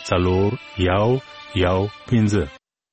415.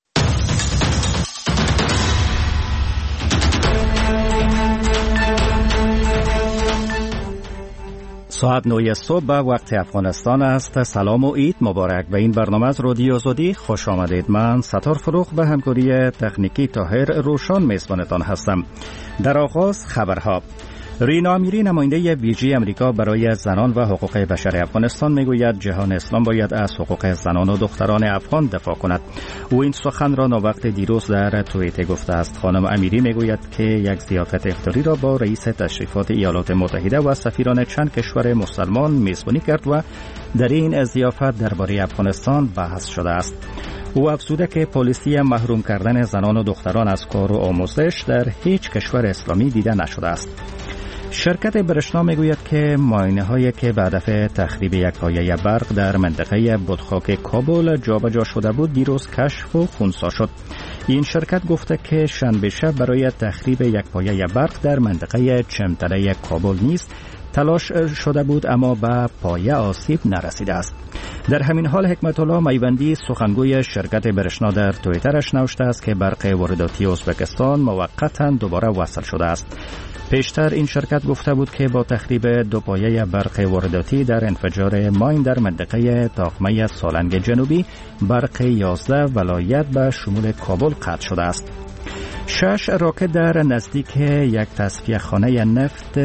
ساعت 9 صبح به وقت افغانستان است. سلام و عید مبارک. به این برنامه از رادیو آزادی خوش آمدید. من ستار فروغ به همکاری تکنیکی طاهر روشان میزبانتان هستم. در آغاز خبرها. رینا امیری نماینده ویژه امریکا برای زنان و حقوق بشر افغانستان میگوید جهان اسلام باید از حقوق زنان و دختران افغان دفاع کند. او این سخن را ناوقت دیروز در توییتر گفته است. خانم امیری میگوید که یک ضیافت افطاری را با رئیس تشریفات ایالات متحده و سفیران چند کشور مسلمان میزبانی کرد و در این ضیافت درباره افغانستان بحث شده است. او افزوده که پالیسی محروم کردن زنان و دختران از کار و آموزش در هیچ کشور اسلامی دیده نشده است. شرکت برشنا میگوید که ماینه‌هایی که به هدف تخریب یک پایه برق در منطقه بادخاک کابل جابجا شده بود دیروز کشف و خنثی شد. این شرکت گفته که شنبه شب برای تخریب یک پایه برق در منطقه چمتله کابل نیز تلاش شده بود اما به پایه آسیب نرسیده است. در همین حال حکمت الله میوندی سخنگوی شرکت برشنا در توییترش نوشته است که برق وارداتی ازبکستان موقتا دوباره وصل شده است. پیشتر این شرکت گفته بود که با تخریب دو پایه برق وارداتی در انفجار ماین در منطقه تاقمه سالنگ جنوبی برق 11 ولایت به شمول کابل قطع شده است. 6 راکت در نزدیک یک تصفیه خانه نفت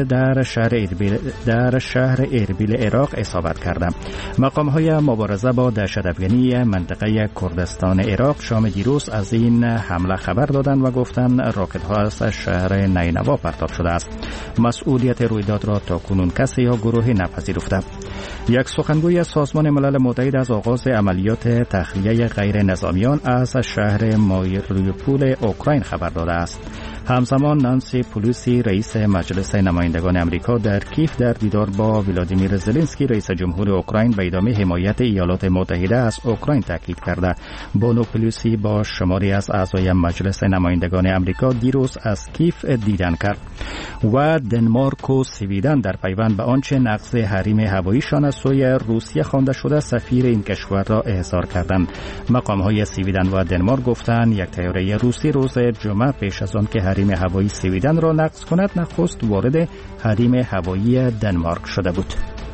در شهر اربیل عراق اصابت کرده. مقام‌های مبارزه با دهشت‌افکنی منطقه کردستان عراق شام دیروز از این حمله خبر دادند و گفتند راکت‌ها از شهر نینوا پرتاب شده است. مسئولیت رویداد را تاکنون کسی یا گروهی نپذیرفته. یک سخنگوی سازمان ملل متحد از آغاز عملیات تخلیه غیر نظامیان از شهر ماریوپول اوکراین خبر داده است. همزمان نانسی پلوسی رئیس مجلس نمایندگان امریکا در کیف در دیدار با ولادیمیر زلنسکی رئیس جمهور اوکراین به ادامه حمایت ایالات متحده از اوکراین تاکید کرده. بانو پلوسی با شماری از اعضای مجلس نمایندگان امریکا دیروز از کیف دیدن کرد و دنمارک و سویدن در پیوند به آنچه نقض حریم هواییشان از سوی روسیه خوانده شده سفیر این کشور را احضار کردند. مقام‌های سویدن و دنمارک گفتند یک طیاره روسی روز جمعه پیش از آن که حریم هوایی سویدن را نقض کند نخست وارد حریم هوایی دنمارک شده بود.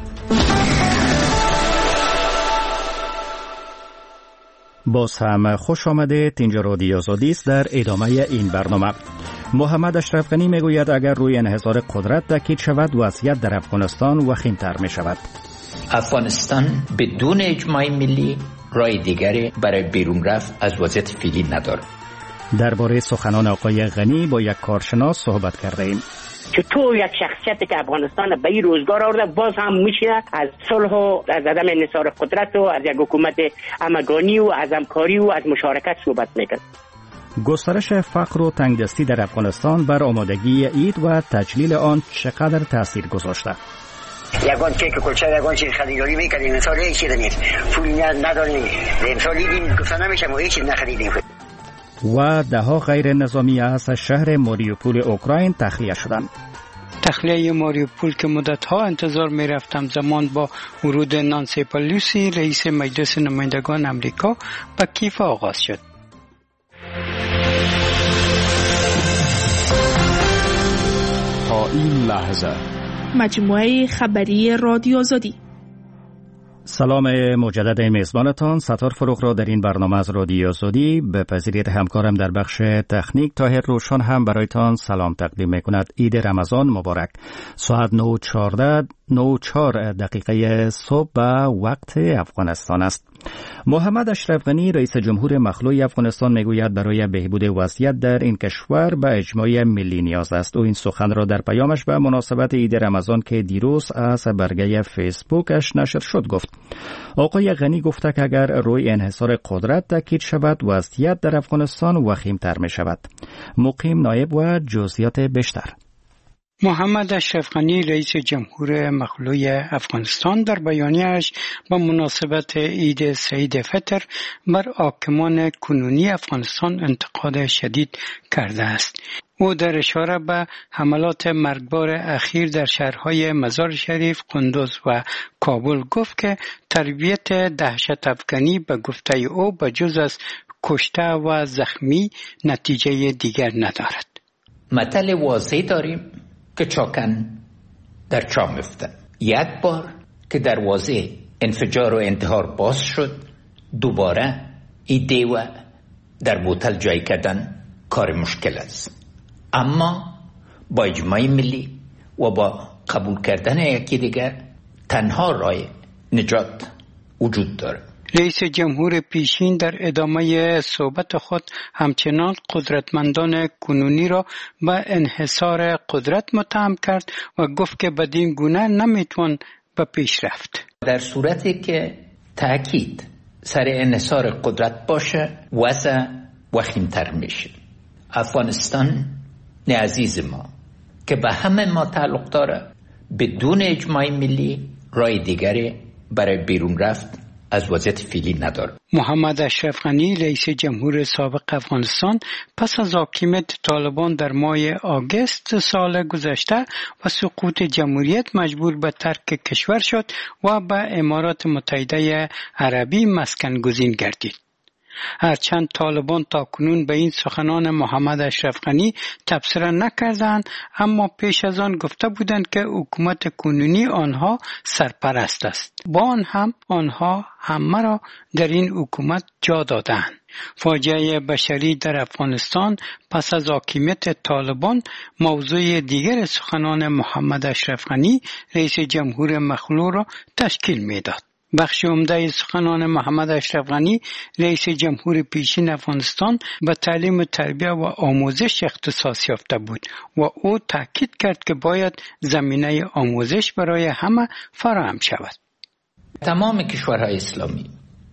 باز هم خوش آمدید. اینجا رادیو آزادی است. در ادامه این برنامه محمد اشرف غنی میگوید اگر روی انحصار قدرت تاکید شود وضعیت در افغانستان وخیم‌تر می شود. افغانستان بدون اجماع ملی راه دیگری برای بیرون رفت از وضعیت فعلی ندارد. درباره سخنان آقای غنی با یک کارشناس صحبت کرده ایم. که تو یک شخصیت که افغانستان به این روزگار آورده باز هم میشه از صلح و از عدم انحصار قدرت و از یک حکومت همگانی و از همکاری و از مشارکت صحبت میکنه. گسترش فقر و تنگدستی در افغانستان بر آمادگی عید و تجلیل آن چقدر تاثیر گذاشته؟ یگان کیک کلچه یگان چیز خریداری میکردیم امسال هیچ چیز نیست، پول نداریم، امسال دیدیم گفتن نمیشه ما هیچ چیز نخریدیم. و دهها غیر نظامی از شهر ماریوپول اوکراین تخلیه شدند. تخلیه ماریوپول که مدتها انتظار می رفتم زمان با ورود نانسی پلوسی رئیس مجلس نمایندگان امریکا به کیف آغاز شد. تا این لحظه مجموعه خبری رادیو آزادی. سلام مجدد میزبانتان ستار فروغ را در این برنامه از رادیو آزادی بپذیرید. همکارم در بخش تکنیک طاهر روشان هم برایتان سلام تقدیم میکند. عید رمضان مبارک. ساعت 9:04 دقیقه صبح به وقت افغانستان است. محمد اشرف غنی رئیس جمهور مخلوع افغانستان میگوید برای بهبود وضعیت در این کشور به اجماع ملی نیاز است. او این سخن را در پیامش به مناسبت عید رمضان که دیروز از برگه فیسبوکش نشر شد گفت. آقای غنی گفته که اگر روی انحصار قدرت تاکید شود وضعیت در افغانستان وخیم‌تر می شود. مقیم نایب و جزئیات بیشتر. محمد اشرف غنی رئیس جمهور مخلوع افغانستان در بیانیه‌اش با مناسبت عید سعید فطر بر حاکمان کنونی افغانستان انتقاد شدید کرده است. او در اشاره به حملات مرگبار اخیر در شهرهای مزار شریف، قندوز و کابل گفت که تربیت دهشت افکنی به گفته او به جز از کشته و زخمی نتیجه دیگر ندارد. مطلع واضحی داریم که چاکن در چاه میفتن. یک بار که دروازه انفجار و انتحار باز شد، دوباره این دیوه در بوتل جای کردن کار مشکل است. اما با اجماع ملی و با قبول کردن یکی دیگر تنها راه نجات وجود داره. رئیس جمهور پیشین در ادامه صحبت خود همچنان قدرتمندان کنونی را به انحصار قدرت متهم کرد و گفت که بدین گونه نمیتوان به پیش رفت. در صورتی که تأکید سر انحصار قدرت باشه، وضع وخیم‌تر میشه. افغانستان نه عزیز ما که به همه ما تعلق داره، بدون اجماع ملی راه دیگری برای بیرون رفت از وضعیت فعلی نداره. محمد اشرف غنی رئیس جمهور سابق افغانستان پس از حاکمیت طالبان در ماه آگوست سال گذشته و سقوط جمهوریت مجبور به ترک کشور شد و به امارات متحده عربی مسکن گزین گردید. هرچند طالبان تاکنون به این سخنان محمد اشرف غنی تبصره نکردند، اما پیش از آن گفته بودند که حکومت کنونی آنها سرپرست است. با آن هم آنها همه را در این حکومت جا دادند. فاجعه بشری در افغانستان پس از حاکمیت طالبان موضوع دیگر سخنان محمد اشرف غنی رئیس جمهور مخلوع را تشکیل میداد. بخش عمده سخنان محمد اشرف غنی رئیس جمهور پیشین افغانستان به تعلیم و تربیت و آموزش اختصاص یافته بود و او تاکید کرد که باید زمینه آموزش برای همه فراهم شود. تمام کشورهای اسلامی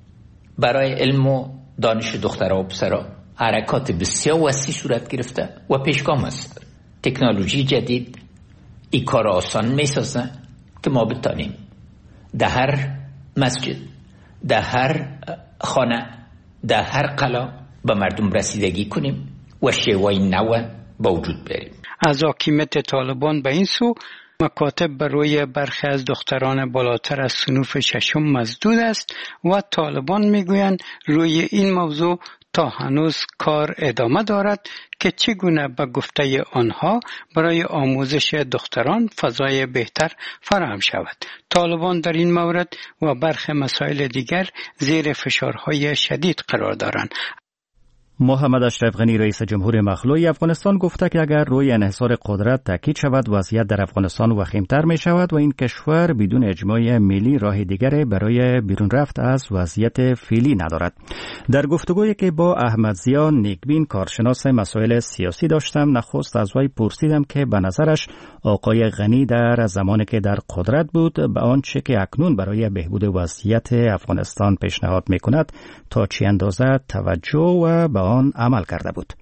برای علم و دانش دخترها و پسرها حرکات بسیار وسیع صورت گرفته و پیشگام است. تکنولوژی جدید این کار آسان می سازه که ما بتانیم در هر مسجد، در هر خانه، در هر قلا به مردم رسیدگی کنیم و شیوه نو به وجود بیاریم. از حاکمیت طالبان به این سو مکاتب بر روی برخی از دختران بالاتر از صنوف ششم مسدود است و طالبان میگویند روی این موضوع تا هنوز کار ادامه دارد که چگونه به گفته آنها برای آموزش دختران فضای بهتر فراهم شود. طالبان در این مورد و برخی مسائل دیگر زیر فشارهای شدید قرار دارند. محمد اشرف غنی رئیس جمهور مخلوع افغانستان گفته که اگر روی انحصار قدرت تاکید شود، وضعیت در افغانستان وخیم‌تر می شود و این کشور بدون اجماع ملی راه دیگری برای بیرون رفت از وضعیت فعلی ندارد. در گفتگویی که با احمد ضیا نیکبین کارشناس مسائل سیاسی داشتم، نخست از وی پرسیدم که به نظرش آقای غنی در زمانی که در قدرت بود به آنچه که اکنون برای بهبود وضعیت افغانستان پیشنهاد می‌کند تا چه اندازه توجه و به آن عمل کرده بود.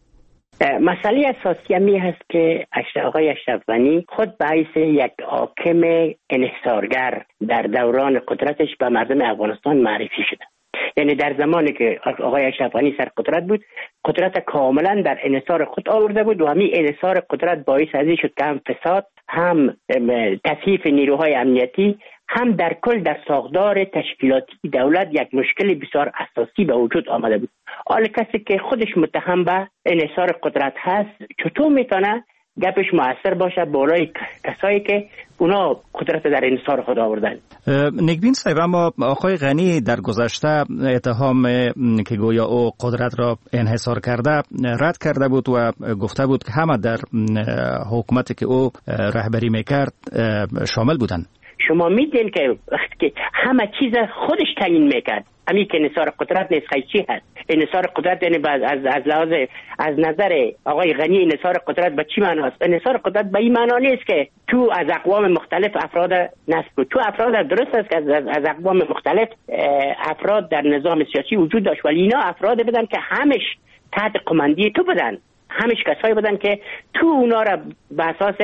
مسئله اساسی همی هست که آقای اشرف غنی خود به حیث یک حاکم انحصارگر در دوران قدرتش به مردم افغانستان معرفی شده. یعنی در زمانی که آقای اشرف غنی سر قدرت بود، قدرت کاملا در انحصار خود آورده بود و همین انحصار قدرت باعث ازی شد که هم فساد، هم تضعیف نیروهای امنیتی، هم در کل در ساختار تشکیلاتی دولت یک مشکل بسیار اساسی به وجود آمده بود. حالا کسی که خودش متهم به انحصار قدرت هست چطور میتونه گپش مؤثر باشه بالای کسایی که اونا قدرت در انحصار خود آوردن؟ نیکبین صاحب، اما آقای غنی در گذشته اتهام که گویا او قدرت را انحصار کرده رد کرده بود و گفته بود که همه در حکومتی که او رهبری میکرد شامل بودند. شما میدین که همه چیز خودش تعیین میکرد. همین که انحصار قدرت نیست چی هست؟ انحصار قدرت یعنی از لحاظ از نظر آقای غنی انحصار قدرت به چی معنی است؟ انحصار قدرت به این معنی نیست که تو از اقوام مختلف افراد نصب کنی. تو افراد درست است که از اقوام مختلف افراد در نظام سیاسی وجود داشت، ولی اینا افراد بدن که همش تحت قماندی تو بدن. همش کسایی بودن که تو اونا را به اساس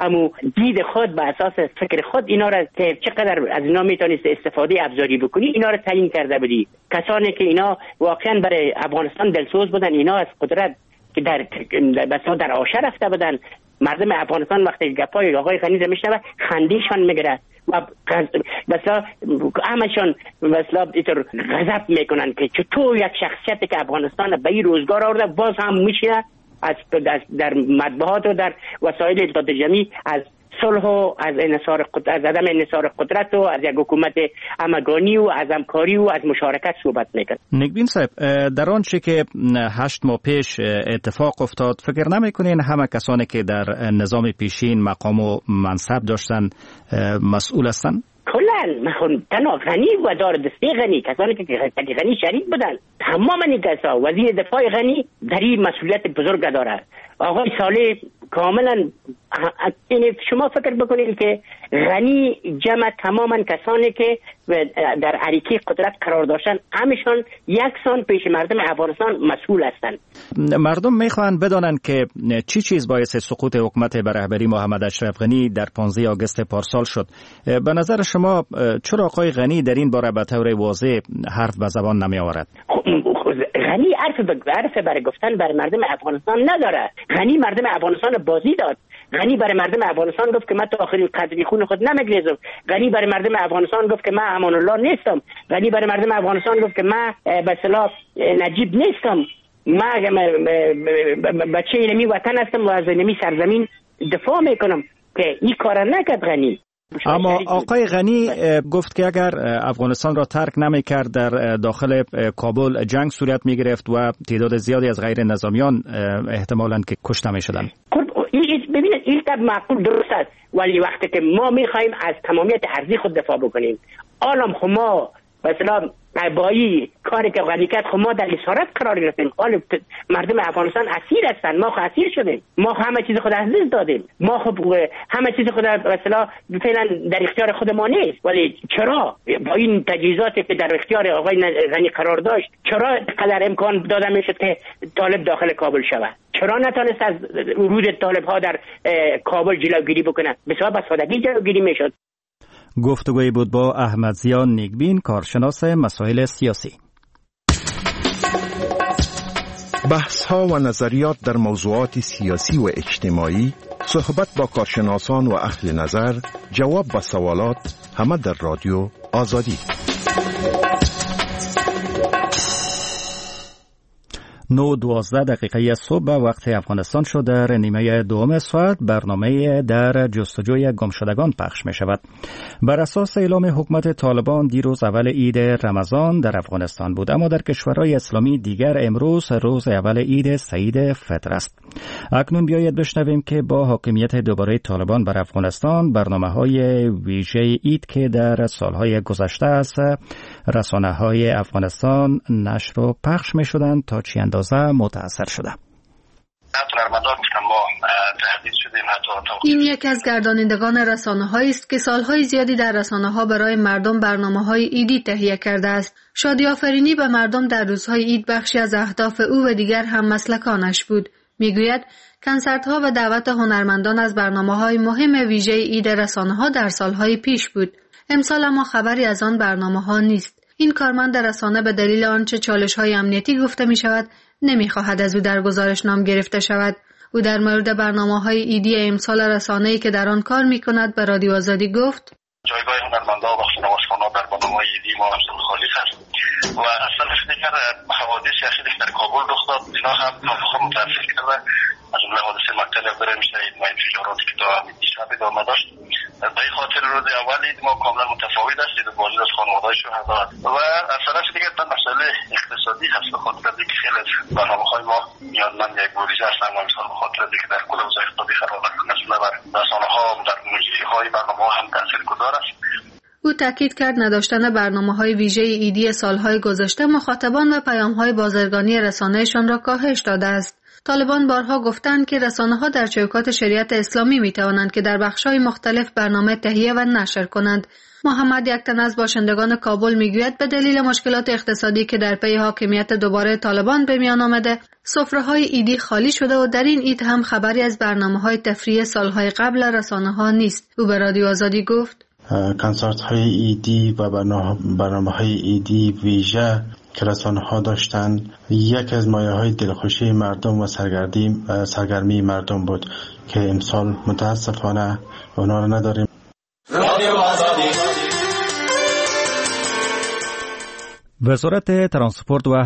دید خود، به اساس فکر خود اینا را که چقدر از اینا میتونید استفاده ابزاری بکنی اینا را تعیین کرده بودی. کسانی که اینا واقعا برای افغانستان دلسوز بودن، اینا از قدرت که در آشه رفته بودن. مردم افغانستان وقتی گپای آقای غنی رو میشنوه خندیشان میگیره و مثلا همشون مثلا اینطور غضب میکنن که چطور یک شخصیتی که افغانستان به این روزگار آورده باز هم میشه در مطبوعات و در وسایل اطلاعات جمعی از صلح و از عدم انحصار قدرت و از یک حکومت همگانی و از همکاری و از مشارکت صحبت میکنه. نیکبین صاحب، در آنچه که 8 ماه پیش اتفاق افتاد فکر نمیکنین همه کسانی که در نظام پیشین مقام و منصب داشتن مسئول هستند؟ کلن تنها غنی و دار دسته غنی، کسانی که غنی شریک بودن، تمام این کسا، وزیر دفاع غنی در این مسئولیت بزرگ داره. آقای صالح کاملا شما فکر بکنید که غنی جمع تماما کسانی که در عریقه قدرت قرار داشتن همشان یکسان پیش مردم افغانستان مسئول هستند. مردم میخوان بدانند که چی چیز باعث سقوط حکومت به رهبری محمد اشرف غنی در 15 آگوست پارسال شد. به نظر شما چرا آقای غنی در این باره به طور واضح حرف به زبان نمی آورد؟ غنی حرف برای گفتن برای مردم افغانستان نداره. غنی مردم افغانستان بازی داد. غنی برای مردم افغانستان گفت که من تا آخرین قطره خون خود نمیگریزم. غنی برای مردم افغانستان گفت که من امان الله نیستم. غنی برای مردم افغانستان گفت که من به اصطلاح نجیب نیستم. من بچه اینمی وطن هستم و از اینمی سرزمین دفاع میکنم که این کار نکرد غنی. اما آقای غنی گفت که اگر افغانستان را ترک نمی‌کرد در داخل کابل جنگ صورت می‌گرفت و تعداد زیادی از غیر نظامیان احتمالاً که کشته می‌شدند. ببینید این طب معقول درست است، ولی وقتی که ما می‌خوایم از تمامیت ارضی خود دفاع بکنیم، عالم خما مثلا بایی کاری که غنی کرد ما در اسارت قرار گرفتیم. حال مردم افغانستان اسیر هستن، ما اسیر شدیم، ما همه چیز خود از دست دادیم، ما همه چیز خود مثلا فعلا در اختیار خود ما نیست. ولی چرا با این تجهیزاتی که در اختیار آقای غنی قرار داشت چرا قدر امکان داده میشد که طالب داخل کابل شود؟ چرا نتونست از ورود طالب ها در کابل جلوگیری بکنه؟ بسیار به سادگی جلوگیری میشد. گفتگویی بود با احمد زیان نیکبین، کارشناس مسائل سیاسی. بحث‌ها و نظریات در موضوعات سیاسی و اجتماعی، صحبت با کارشناسان و اهل نظر، جواب به سوالات، همه در رادیو آزادی. 9:12 صبح به وقت افغانستان شد. در نیمه دوم ساعت برنامه در جستجوی گمشدگان پخش می شود. بر اساس اعلام حکومت طالبان دیروز اول عید رمضان در افغانستان بود، اما در کشورهای اسلامی دیگر امروز روز اول عید سعید فطر است. اکنون بیایید بشنویم که با حاکمیت دوباره طالبان بر افغانستان برنامه‌های ویژه عید که در سالهای گذشته از رسانه‌های افغانستان نشر و پخش می‌شدند تا چه اندازه متأثر شده. این یکی از گردانندگان رسانه‌هایی است که سالهای زیادی در رسانه‌ها برای مردم برنامه‌های عیدی تهیه کرده است. شادی آفرینی به مردم در روزهای عید بخشی از اهداف او و دیگر هم مسلکانش بود. میگوید کنسرت‌ها و دعوت هنرمندان از برنامه‌های مهم ویژه عید رسانه‌ها در سالهای پیش بود. امسال اما خبری از آن برنامه‌ها نیست. این کارمند رسانه به دلیل آنچه چالش‌های امنیتی گفته می‌شود نمی‌خواهد از او در گزارش نام گرفته شود. او در مورد برنامه‌های عیدی امسال رسانه‌ای که در آن کار می‌کند به رادیو آزادی گفت: جایگاه هنرمندان و سینماسخان‌ها در برنامه‌های عیدی ما خالی است و اصلا دیگر حوادث اخیری در کابل رخ داد، اینا هم متأثر کرده. از جمله حادثه مقتل برم شهید و انفجاراتی که تا دیشب ادامه داشت. به این خاطر روز اول عید ما کاملا متفاوت است، عید بازی از خانواده‌های شهدا و از طرف دیگر مسئله اقتصادی هست، به خاطر اینکه خیلی از برنامه‌های ما نیازمند یک بودجه هستند و مثلا به خاطر اینکه در کل اوضاع اقتصادی خراب است مثلا بر رسانه‌ها و در موسیقی‌های برنامه‌ها هم تاثیرگذار است. او تاکید کرد نداشتن برنامه‌های ویژه عیدی سالهای گذشته مخاطبان و پیام‌های بازرگانی رسانه‌شان را کاهش داده است. طالبان بارها گفتند که رسانه‌ها در چوکات شریعت اسلامی می‌توانند که در بخش‌های مختلف برنامه تهیه و نشر کنند. محمد یکتن از باشندگان کابل میگوید به دلیل مشکلات اقتصادی که در پی حاکمیت دوباره طالبان به میان آمده، سفره‌های عیدی خالی شده و در این عید هم خبری از برنامه‌های تفریحی سالهای قبل رسانه‌ها نیست. او به رادیو آزادی گفت: کنسرت‌های عیدی و برنامه‌های عیدی ویژه که رسانه‌ها داشتن یک از مایه‌های دلخوشی مردم و سرگرمی مردم بود که امسال متاسفانه اونا رو نداریم. وزارت ترانسپورت و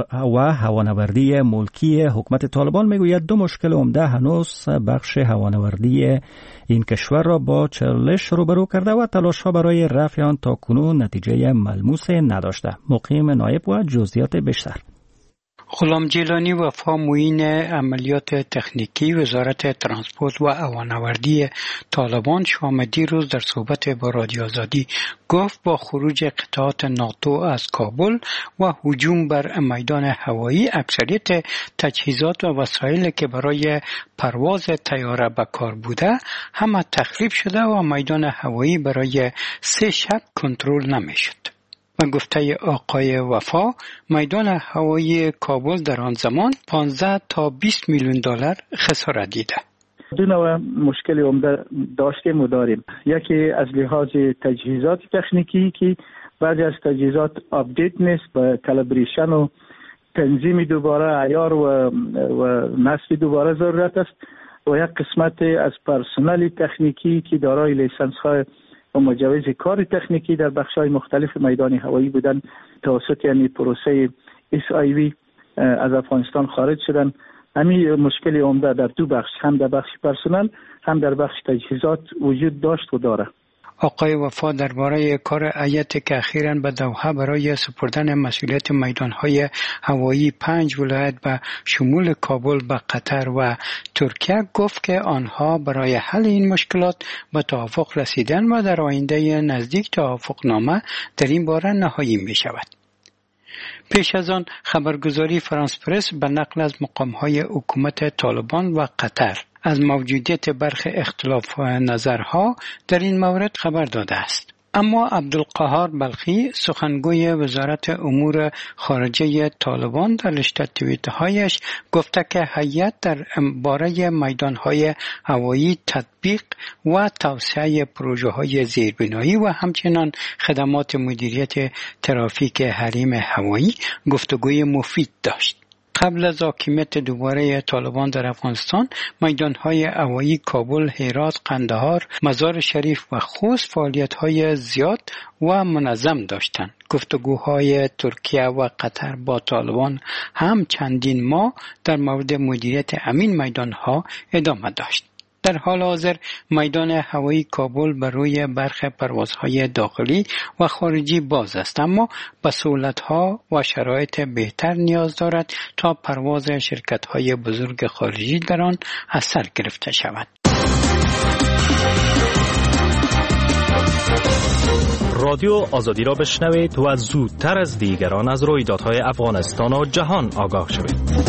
هوانوردی ملکی حکومت طالبان میگوید دو مشکل عمده هنوز بخش هوانوردی این کشور را با چالش روبرو کرده و تلاش‌ها برای رفع آن تاکنون نتیجه ملموس نداشته. مقیم نایب و جزئیات بیشتر. غلام جیلانی وفا معین عملیات تکنیکی وزارت ترانسپورت و هوانوردی طالبان شام دیروز در صحبت با رادیو آزادی گفت با خروج قطعات ناتو از کابل و هجوم بر میدان هوایی اکثریت تجهیزات و وسایلی که برای پرواز طیاره به کار بوده همه تخریب شده و میدان هوایی برای 3 شب کنترل نمیشد. و گفته آقای وفا میدان هوایی کابل در آن زمان 15 تا 20 میلیون دلار خسارت دیده. دو نوع مشکل عمده داشتیم و داریم. یکی از لحاظ تجهیزات تکنیکی که بعضی از تجهیزات آپدیت نیست، به کالیبریشن و تنظیم دوباره عیار و نصب دوباره ضرورت است و یک قسمت از پرسنل تکنیکی که دارای لیسانس های و مجوز کار تکنیکی در بخش‌های مختلف میدان هوایی بودن توسط یعنی پروسه SIV از افغانستان خارج شدن. همین مشکل عمده در دو بخش، هم در بخش پرسنل هم در بخش تجهیزات وجود داشت و داره. آقای وفا درباره کار هیئت که اخیراً به دوحه برای سپردن مسئولیت میدانهای هوایی 5 ولایت به شمول کابل به قطر و ترکیه گفت که آنها برای حل این مشکلات به توافق رسیدن و در آینده نزدیک توافقنامه در این باره نهایی می شود. پیش از آن خبرگزاری فرانس پرس به نقل از مقامهای حکومت طالبان و قطر از موجودیت برخی اختلاف نظرها در این مورد خبر داده است. اما عبدالقهار بلخی سخنگوی وزارت امور خارجه طالبان در رشته توییت‌هایش گفته که هیئت در باره میدانهای هوایی تطبیق و توسعه پروژه‌های زیربنایی و همچنین خدمات مدیریت ترافیک حریم هوایی گفتگوی مفید داشت. قبل از حاکمیت دوباره طالبان در افغانستان، میدانهای هوایی کابل، هرات، قندهار، مزار شریف و خوست فعالیت‌های زیاد و منظم داشتند. گفتگوهای ترکیه و قطر با طالبان هم چندین ماه در مورد مدیریت امین میدانها ادامه داشت. در حال حاضر میدان هوایی کابل بر روی برخی پروازهای داخلی و خارجی باز است، اما به سهولت‌ها و شرایط بهتر نیاز دارد تا پرواز شرکت‌های بزرگ خارجی در آن اثر گرفته شود. رادیو آزادی را بشنوید و زودتر از دیگران از رویدادهای افغانستان و جهان آگاه شوید.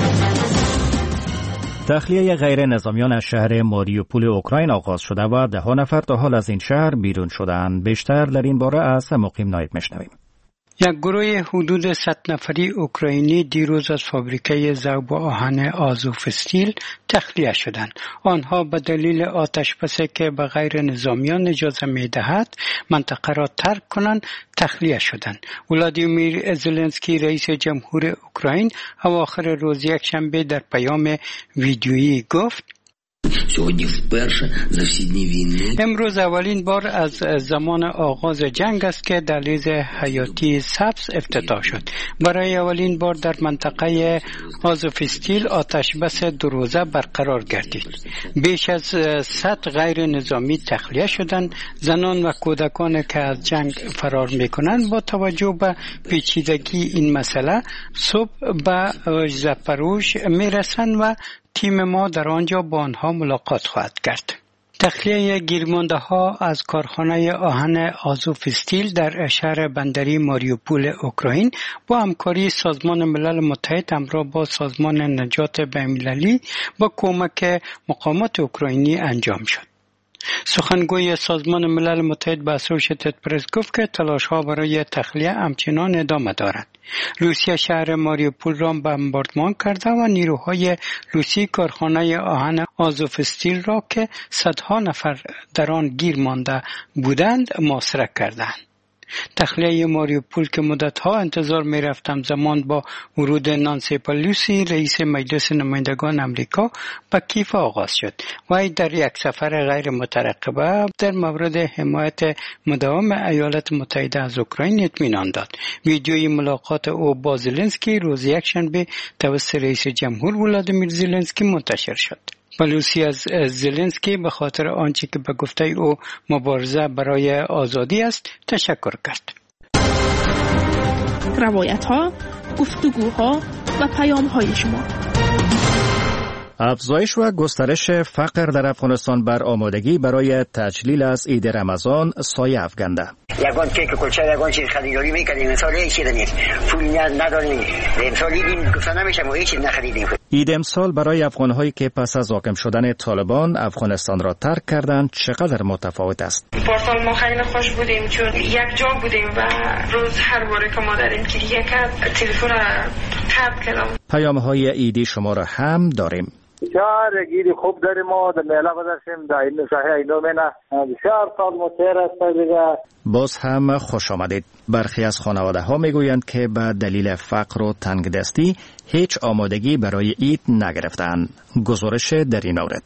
تخلیه غیر نظامیان از شهر ماریوپول اوکراین آغاز شده و 10 نفر تا حال از این شهر بیرون شدند. بیشتر در این باره از مقیم نایب میشنویم. یک گروه حدود 100 نفری اوکراینی دیروز از فابریکه ذوب آهن آزوف استیل تخلیه شدند. آنها به دلیل آتش‌بسی که به غیر نظامیان اجازه می‌دهد منطقه را ترک کنند تخلیه شدند. ولادیمیر زلنسکی رئیس جمهور اوکراین اواخر روز یکشنبه در پیام ویدیویی گفت امروز اولین بار از زمان آغاز جنگ است که دهلیز حیاتی سبز افتتاح شد. برای اولین بار در منطقه آزوفستیل آتش بس 2 روزه برقرار گردید. بیش از 100 غیر نظامی تخلیه شدند. زنان و کودکان که از جنگ فرار میکنند با توجه به پیچیدگی این مسئله صبح به زاپاروژ میرسند و تیم ما در آنجا با آنها ملاقات خواهد کرد. تخلیه گیرمانده ها از کارخانه آهن آزوف استیل در شهر بندری ماریوپول اوکراین با همکاری سازمان ملل متحد همراه با سازمان نجات بین‌المللی با کمک مقامات اوکراینی انجام شد. سخنگوی سازمان ملل متحد به اسوشیتد پرس گفت که تلاش‌ها برای تخلیه همچنان ادامه دارد. روسیه شهر ماریوپول را بمباردمان کرده و نیروهای روسی کارخانه آهن آزوف استیل را که صدها نفر در آن گیر مانده بودند محاصره کردند. تخلیه ماریوپول که مدتها انتظار می رفتم زمان با ورود نانسی پلوسی رئیس مجلس نمایندگان امریکا به کیف آغاز شد. وی در یک سفر غیر مترقبه در مورد حمایت مداوم ایالات متحده از اوکراین اطمینان داد. ویدیوی ملاقات او با زلنسکی روز یکشنبه توسط رئیس جمهور ولادیمیر زلنسکی منتشر شد. پلوسی از زلنسکی به خاطر آنچه که به گفته او مبارزه برای آزادی است تشکر کرد. روایت‌ها، گفتگوها و پیام‌های شما. افزایش و گسترش فقر در افغانستان بر آمادگی برای تجلیل از عید رمضان سایه افکنده. یگان کیک کلچه یگان چیز خریداری می‌کردیم، امسال هیچ نیست. پول نداریم. امسال دیدیم گفتن نمیشه ما هیچ نخریدیم. عید امسال برای افغان‌هایی که پس از حاکم شدن طالبان افغانستان را ترک کردند چقدر متفاوت است؟ پارسال ما خیلی خوش بودیم چون یک جا بودیم و روز هر باره که ما داریم که یک تلفن قطع کردم. پیام‌های عیدی شما را هم داریم. بسیار گیری خوب داریم ما در میله بدرسیم در این ساحه اینو منه بسیار سال متیر است دیگه. باز هم خوش آمدید. برخی از خانواده ها میگویند که به دلیل فقر و تنگدستی هیچ آمادگی برای عید نگرفتند. گزارش در این مورد.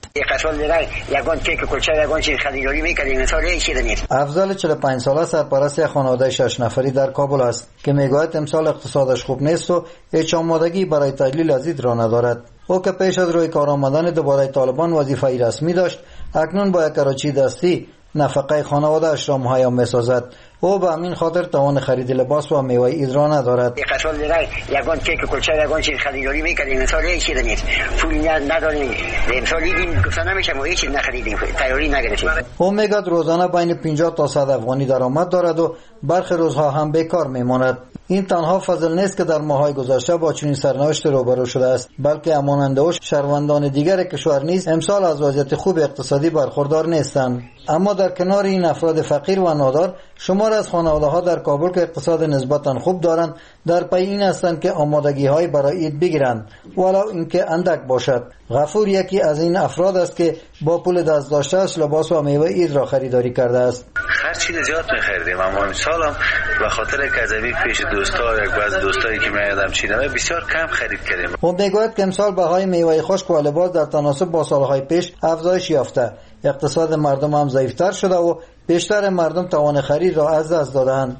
یگان کیک کلچه یگان چیز خریداری میکردیم، امسال هیچ نیست. افضل 45 ساله سرپرست خانواده 6 نفری در کابل است که میگوید امسال اقتصادش خوب نیست و هیچ آمادگی برای تجلیل از عید را ندارد. او که پیش از روی کار آمدن دوباره طالبان وظیفه‌ای رسمی داشت، اکنون با یک کراچی دستی نفقه خانواده اش را مهیا می‌سازد. او به همین خاطر توان خرید لباس و میوه عید را ندارد. یگان کیک کلچه یگان چیز خریداری می‌کردیم، امسال هیچ نیست. پول نداریم. امسال دیدیم گفتن نمیشه ما هیچ نخریدیم. تیاری نگرفتیم. او میگوید روزانه بین 50 تا 100 افغانی درآمد دارد و برخی روزها هم بیکار میماند. این تنها فضل نیست که در ماه‌های گذشته با چنین سرنوشت روبرو شده است، بلکه همانند او شهروندان دیگر کشور نیز امسال از وضعیت خوب اقتصادی برخوردار نیستند. اما در کنار این افراد فقیر و نادار، شمار از خانواده‌ها در کابل که اقتصاد نسبتاً خوب دارند در پی این هستند که آمادگی‌های برای عید بگیرند، ولو اینکه اندک باشد. غفور یکی از این افراد است که با پول دست داشته‌اش لباس و میوه عید را خریداری کرده است. هر چیز زیاد می‌خریدیم، اما امسال هم به خاطر کذبی پیش دوستا یک بعض دوستایی که میادم چینه بسیار کم خرید کردیم. او میگوید که امسال بهای میوه خشک و لباس در تناسب با سالهای پیش افزایش یافته. اقتصاد مردم هم ضعیفتر شده و بیشتر مردم توان خرید را از دست دادند.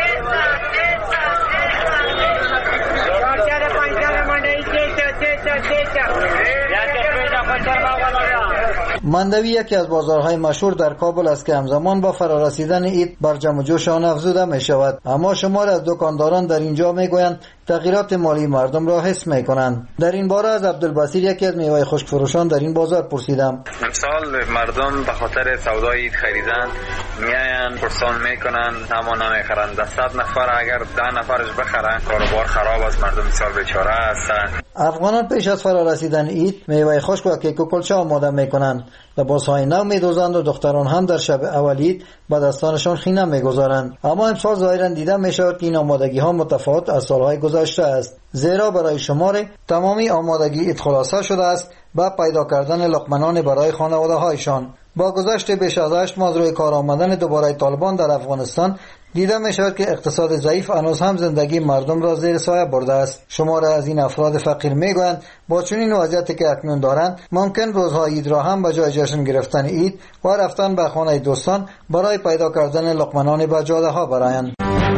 مندوی یکی از بازارهای مشهور در کابل است که همزمان با فرارسیدن عید بر جمع و جوش آن افزوده می شود. اما شمار از دکانداران در اینجا می گویند تغییرات مالی مردم را حس می کنند. در این باره از عبدالبصیر یکی از میوه خشک فروشان در این بازار پرسیدم. امسال مردم به خاطر سودای عید خریدن میاین پرسان میکنن اما نمیخرن. 100 نفر اگر 10 نفرش بخرن کاروبار خراب است، مردم امسال بیچاره هستند. افغانان پیش از فرارسیدن عید میوه خشک و کیک و کلچه آماده میکنند. لباسهای نو میدوزند و دختران هم در شب اول عید به دستانشان خینه میگذارند. اما امسال ظاهرا دیده میشود که این آمادگی ها متفاوت از سالهای گذشته است، زیرا برای شمار تمامی آمادگی عید خلاصه شده است با پیدا کردن لقمنان برای خانواده هایشان. با گذشت بیش از 8 ماه از روی کار آمدن دوباره طالبان در افغانستان دیده می شود که اقتصاد ضعیف هنوز هم زندگی مردم را زیر سایه برده است. شمار از این افراد فقیر می گویند با چنین وضعیتی که اکنون دارند ممکن روزهای عید را هم به جای جشن گرفتن عید و رفتن به خانه دوستان برای پیدا کردن لقمنان به جاده ها برایند.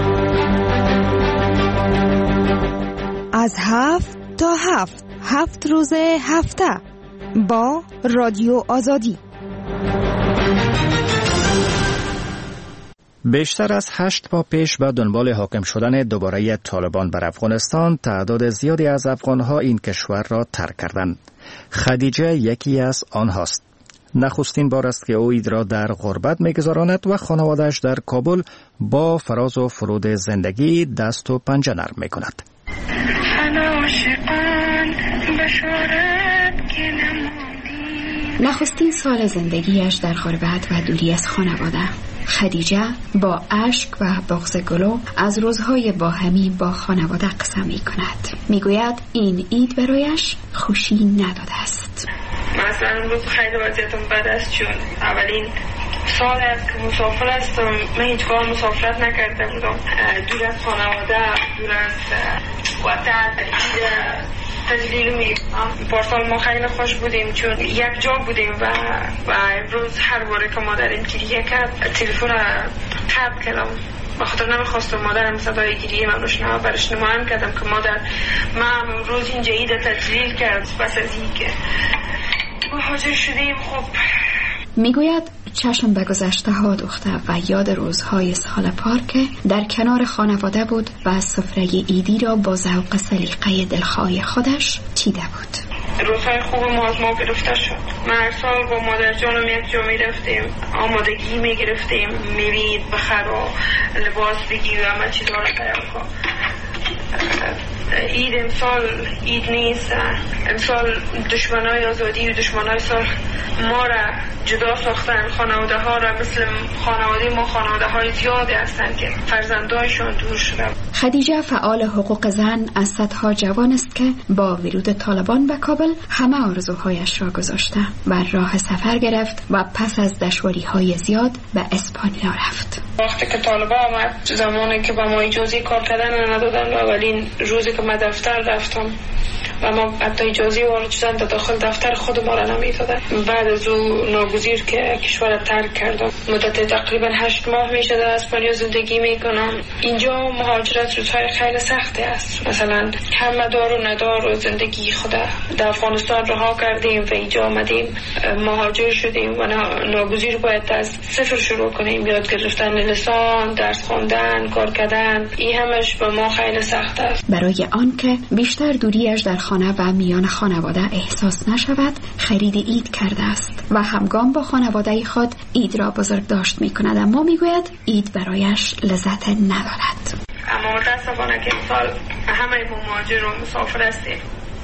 از 7 تا 7 روز هفته با رادیو آزادی. بیشتر از 8 ماه پیش به دنبال حاکم شدن دوباره طالبان بر افغانستان تعداد زیادی از افغانها این کشور را ترک کردند. خدیجه یکی از آنهاست. نخستین بار است که او عید را در غربت می‌گذراند و خانواده‌اش در کابل با فراز و فرود زندگی دست و پنجه نرم می‌کند. نخستین سال زندگیش در غربت و دوری از خانواده. خدیجه با اشک و بغض گلو از روزهای باهمی با خانواده قصه می کند. می گوید این عید برایش خوشی نداده است. مثلا روز خیلی وضعیتم بد است چون اولین سال است که مسافر هستم. من هیچگاه مسافرت نکرده بودم، دور از خانواده، دور از وطن. تجلیل می‌کنم. پارسال ما خیلی خوش بودیم چون یک جا بودیم و امروز هر باره که مادرم گریه کرد تلفن قطع کردم. بخاطر نمیخواستم مادرم صدای گریه من رو برش نمایم کردم که مادر من امروز اینجا عید تجلیل کرد. بس از این که مهاجر شدیم. خب میگوید چشم به گذشته ها دوخته و یاد روزهای سال پار که در کنار خانواده بود و از سفره ایدی را با ذوق سلیقه دلخواه خودش چیده بود. روزهای خوب ما از ما گرفته شد. من هر سال با مادر جانم یک جا می رفتیم، آمادگی می گرفتیم، میوید بخر و لباس بگیر و همه چیز را تیار کن. عید امسال عید نیست. امسال دشمنای آزادی و دشمنای صلح ما را جدا ساختن. خانواده ها را مثل خانواده ما خانواده های زیادی هستند که فرزندایشون دور شده. خدیجه فعال حقوق زن از صدها جوان است که با ورود طالبان به کابل همه آرزوهایش را گذاشته و راه سفر گرفت و پس از دشواری‌های زیاد به اسپانیا رفت. وقتی که طالبان آمد، زمانی که به ما اجازه کار کردن ندادن، اولین روزی که من دفتر رفتم و ما حتی اجازه وارد شدن داخل دفتر خود ما را نمیدادن. بعد از او ناگزیر که کشور ترک کردم. مدت تقریبا 8 ماه میشه در اسپانیا زندگی میکنم. اینجا مهاجرت روزهای خیلی سختی است. مثلا همه دار و ندار و زندگی خود در افغانستان رها کردیم و اینجا آمدیم، مهاجر شدیم و ناگزیر باید از صفر شروع کنیم. یاد گرفتن لسان، درس خواندن، کار کردن، این همش به ما خیلی سخت است. برای آن که بیشتر دوریش در خانه و میان خانواده احساس نشود، خرید عید کرده است و همگام با خانواده خود عید را بزرگ داشت می کند. اما می گوید عید برایش لذت ندارد. اما متاسفانه که امسال همه مهاجر و مسافر هستیم.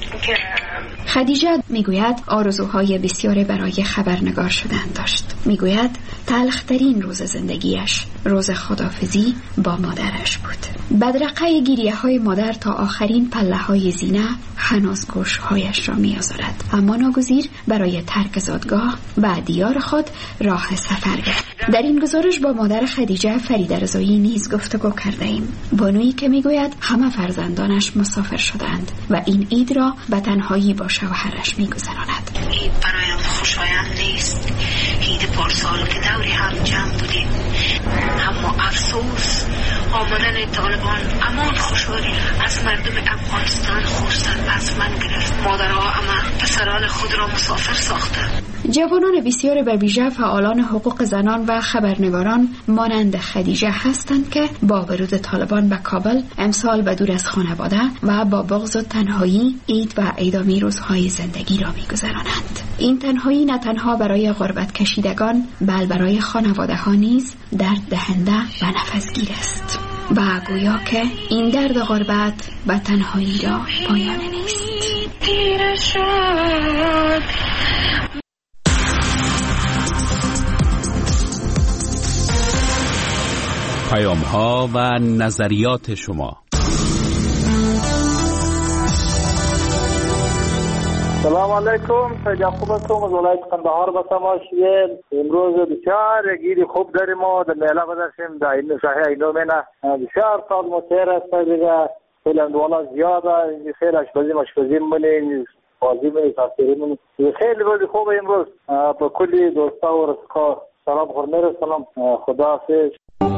خدیجه میگوید آرزوهای بسیاری برای خبرنگار شدن داشت. میگوید تلخترین روز زندگیش روز خداحافظی با مادرش بود. بدرقه گریه های مادر تا آخرین پله های زینه هنوز گوشهایش را می‌آزارد، اما ناگزیر برای ترک زادگاه و دیار خود راه سفر گرفت. در این گزارش با مادر خدیجه فریده رضایی نیز گفتگو کرده ایم. بانویی که میگوید همه فرزندانش مسافر شدند و این عید را به تنهایی با شوهرش میگذراند. عید برایم خوشایند نیست. عید پارسال که دوری هم جمع بودیم، اما افسوس آمدن طالبان امان خوشحالی از مردم افغانستان خصوصا از من گرفت. مادرها اما پسران خود را مسافر ساختند. جوانان بسیار به ویژه فعالان حقوق زنان و خبرنگاران مانند خدیجه هستند که با ورود طالبان به کابل امسال به دور از خانواده و با بغض و تنهایی عید و ایدامی روزهای زندگی را می‌گذرانند. این تنهایی نه تنها برای غربت کشیدگان بل برای خانواده ها نیز درد دهنده و نفسگیر است و گویا که این درد غربت و تنهایی را پایان نیست. پیام‌ها و نظریات شما. سلام علیکم. خیلی خوب هستم. از ولایت قندهار به شما شدیم. امروز بسیار گیری خوب داریم ما در میله بدرسیم در این ساحه اینومنه. بسیار سال متیر است دیگه. خیلی اندوالا زیاده. خیلی اشپزی منیم بازی منیم تاثیری منیم. خیلی روزی خوب امروز. با کلی دوستا و رسکار سلام خورمیر سلام. خدا حافظ.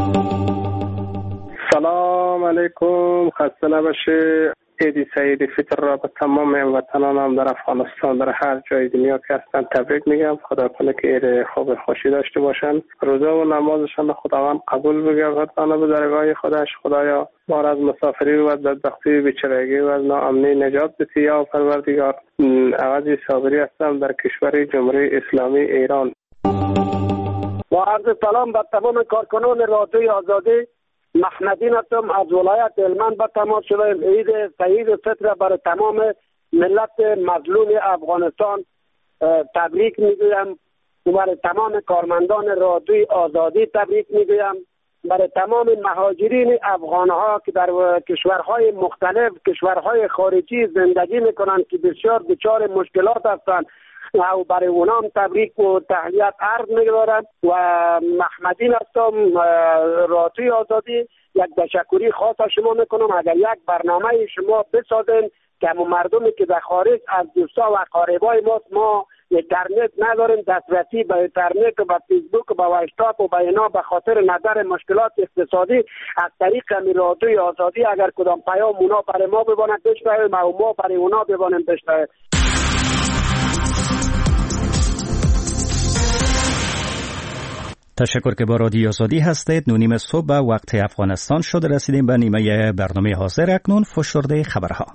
سلام علیکم. خسته نباشه. عید سعید فطر را به تمام هموطنانم در افغانستان در هر جای دنیا که هستند تبریک میگم. خدا کنه که عید خوب خوشی داشته باشند. روزه و نمازشان خداوند قبول بگردانه به درگاه خودش. خدایا ما را از مسافری و بدبختی و بیچارگی و از ناامنی نجات بده یا پروردگار. عوضی صابری هستم در کشور جمهوری اسلامی ایران. با عرض سلام به تمام کارکنان رادیوی آزادی. محمدین هستم از ولایت هلمند به تماس شدیم. عید سعید فطر برای تمام ملت مظلوم افغانستان تبریک میگویم. برای تمام کارمندان رادیوی آزادی تبریک میگویم. برای تمام مهاجرین افغانها که در کشورهای مختلف، کشورهای خارجی زندگی میکنند که بسیار دچار مشکلات هستند. و برای اونام تبریک و تحیت عرض می‌دارم و محمدین هستم رادیوی آزادی. یک تشکری خاص از شما میکنم. اگر یک برنامه شما بسازین که مردمی که در خارج از دوستا و اقاربای ما اینترنت نداریم، دسترسی به اینترنت و به فیسبوک و به واتساپ و به اینا به خاطر نظر مشکلات اقتصادی از طریق رادیوی آزادی اگر کدام پیام اونا برای ما ببانند بشنویم و ما برای اونا ببانیم بشنویم. تشکر که با رادیو آزادی هستید. 9:30 صبح به وقت افغانستان شد. رسیدیم به نیمه برنامه حاضر. اکنون فشرده خبرها.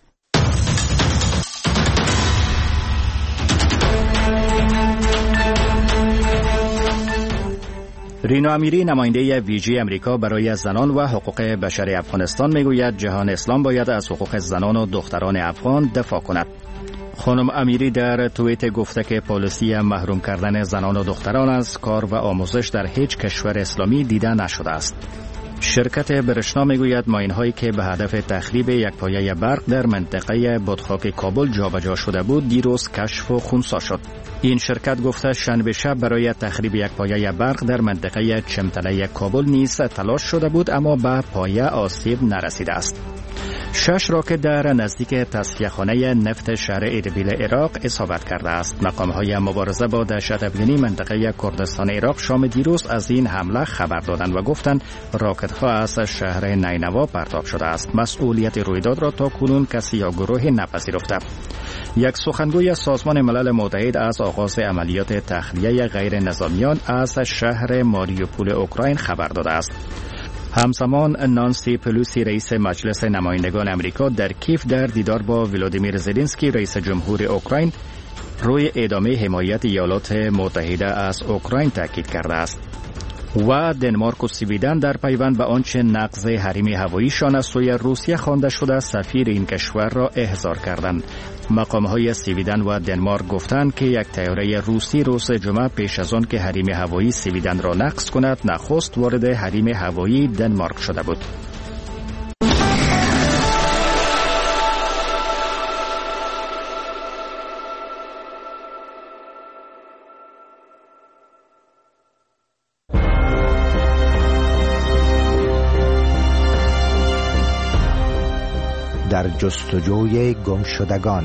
رینا امیری نماینده ویژه امریکا برای زنان و حقوق بشر افغانستان میگوید جهان اسلام باید از حقوق زنان و دختران افغان دفاع کند. خانم امیری در توییت گفته که پالیسی محروم کردن زنان و دختران از کار و آموزش در هیچ کشور اسلامی دیده نشده است. شرکت برشنا میگوید ماین‌هایی که به هدف تخریب یک پایه برق در منطقه بادخاک کابل جابجا شده بود دیروز کشف و خنثی شد. این شرکت گفته شنبه شب برای تخریب یک پایه برق در منطقه چمتله کابل نیز تلاش شده بود اما به پایه آسیب نرسیده است. 6 راکت در نزدیک تصفیه‌خانه نفت شهر اربیل عراق اصابت کرده است. مقام‌های مبارزه با دهشت افغانی منطقه کردستان عراق شام دیروز از این حمله خبر دادند و گفتند راکت‌ها از شهر نینوا پرتاب شده است. مسئولیت رویداد را تا کنون کسی یا گروهی نپذیرفته. یک سخنگوی سازمان ملل متحد از آغاز عملیات تخلیه غیر نظامیان از شهر ماریوپول اوکراین خبر داده است. همزمان نانسی پلوسی رئیس مجلس نمایندگان امریکا در کیف در دیدار با ولادیمیر زلنسکی رئیس جمهور اوکراین روی ادامه حمایت ایالات متحده از اوکراین تاکید کرده است. و دنمارک و سویدن در پیوند به آنچه نقض حریم هواییشان از سوی روسیه خوانده شده سفیر این کشور را احضار کردند. مقام‌های سویدن و دنمارک گفتند که یک طیاره روسی روز جمعه پیش از آن که حریم هوایی سویدن را نقض کند نخست وارد حریم هوایی دنمارک شده بود. در جستجوی گمشدگان.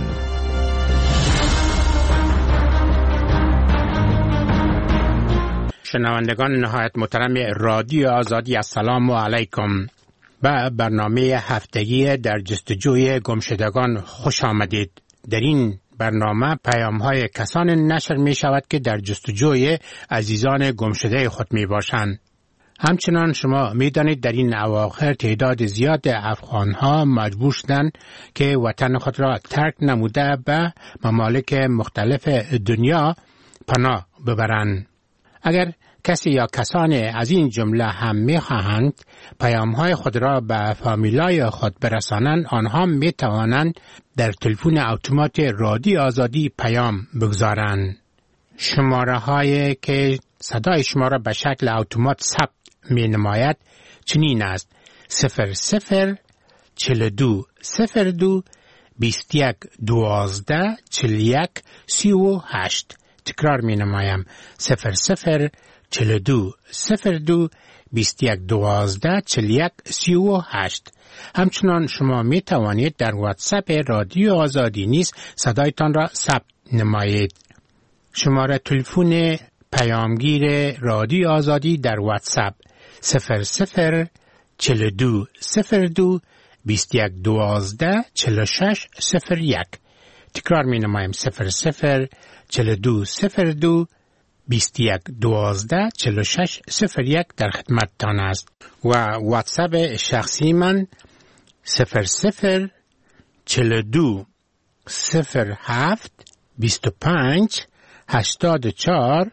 شنوندگان نهایت محترم رادیو آزادی، السلام علیکم. به برنامه هفتگی در جستجوی گمشدگان خوش آمدید. در این برنامه پیام‌های کسان نشر می شود که در جستجوی عزیزان گمشده خود می باشند. همچنان شما می دانید در این اواخر تعداد زیاد افغان‌ها مجبور شدند که وطن خود را ترک نموده به ممالک مختلف دنیا پناه ببرند. اگر کسی یا کسان از این جمله هم می خواهند پیام‌های خود را به فامیلای خود برسانند، آنها می توانند در تلفن اتومات رادیو آزادی پیام بگذارند. شماره هایی که صدای شما را به شکل اتومات ثبت می نماید چنین است: 00 42 02 21 12 41 38. تکرار می نمایم: 00 42 02 21 12 41 38. همچنان شما می توانید در واتساپ رادیو آزادی نیز صدایتان را ثبت نمایید. شماره تلفن پیامگیر رادیو آزادی در واتساپ 00 42 02 21 12 46 01. تکرار می نمایم: 00 42 02 21 12 46 01 در خدمتتان است. و واتساپ شخصی من 00 42 07 25 84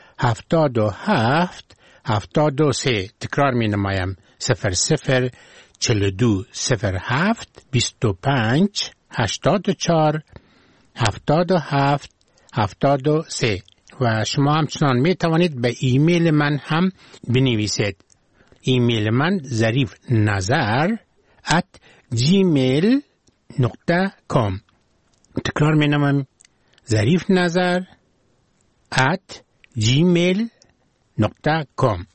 77 73. تکرار می نمایم: 00 42 07 25 84 77 73. و شما همچنان می توانید به ایمیل من هم بنویسید. ایمیل من zarifnazar@gmail.com. تکرار می نمایم: zarifnazar@gmail.com.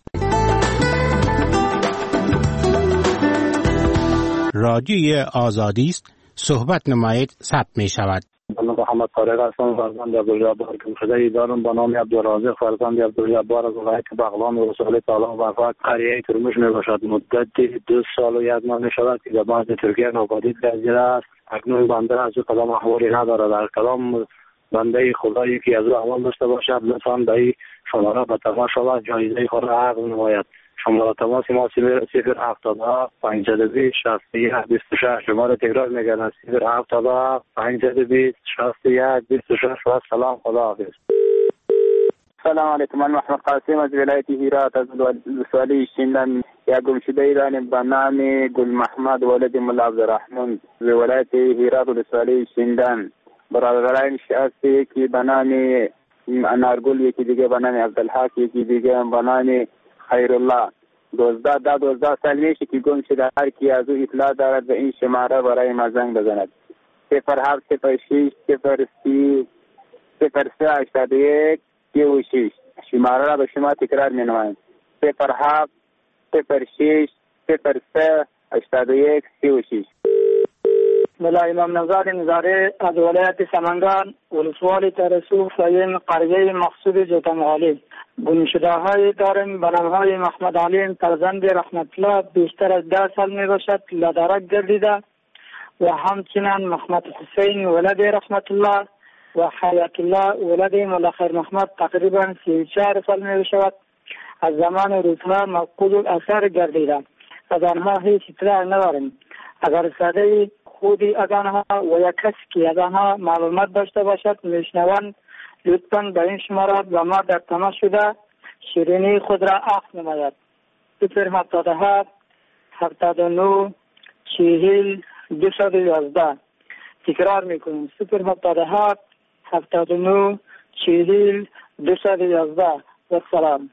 رادیوی آزادی است. صحبت نمایید ثبت می شود. محمد طارق هستم، فرزند عبدالجبار کمشده دارم به نام عبدالرازق، فرزند عبدالجبار از ولایت بغلان و رسول تعالی و قریه ترمش می باشد. مدت 2 سال و 1 ماه می شود که در بعد ترکیه ناپدید گردیده است. اکنون بنده از او کدام احوالی ندارد. در کدام بنده خدایی که از او احوال داشته باشد لطفاً به این شماره به تماس شود، جایزه خود را عقد نماید. شماره تماس ما 070 520 61 26. شماره تکرار میگردم 070 520 61 26. و سلام، خدا حافظ. سلام علیکم. من محمد قاسم از ولایت هرات از ولسوالی شینلن. یا گمشده ایران به نام گل محمد ولد ملا عبدالرحمن از ولایت هرات ولسوالی شینلن. برادران شخصی که به نام انارگل، یکی دیگه به نام عبدالحق، یکی دیگه به نام خیرالله. 12 سال میشه که گم شده. هر کی از او اطلاع دارد به این شماره برای ما زنگ بزند. 0706 03 81 36. شماره را به شما تکرار می نمایم. 0706 03 81 36. ملا امام نظار نظاره از ولایت سمنگان ولسوالی ترسوخ سایم قریه مقصود جوتنغالی. گمشده های دارم به نامهای محمد علیم فرزند رحمت الله بیشتر از 10 سال می باشد لدرک گردیده و همچنین محمد حسین ولد رحمت الله و حیات الله ولد ملا خیر محمد تقریبا 34 سال می باشد. از زمان روزها مفقود الاثر گردیده. از آنها هیچ اطلاع نداریم. اگر صدای خودی از آنها و یک کسی که از آنها معلومات داشته باشد میشنوند لطفاً به این شماره با ما در تماس شده شیرینی خود را عقد نماید. 077 79 40 211. تکرار میکنیم 077 79 40 211. و سلام.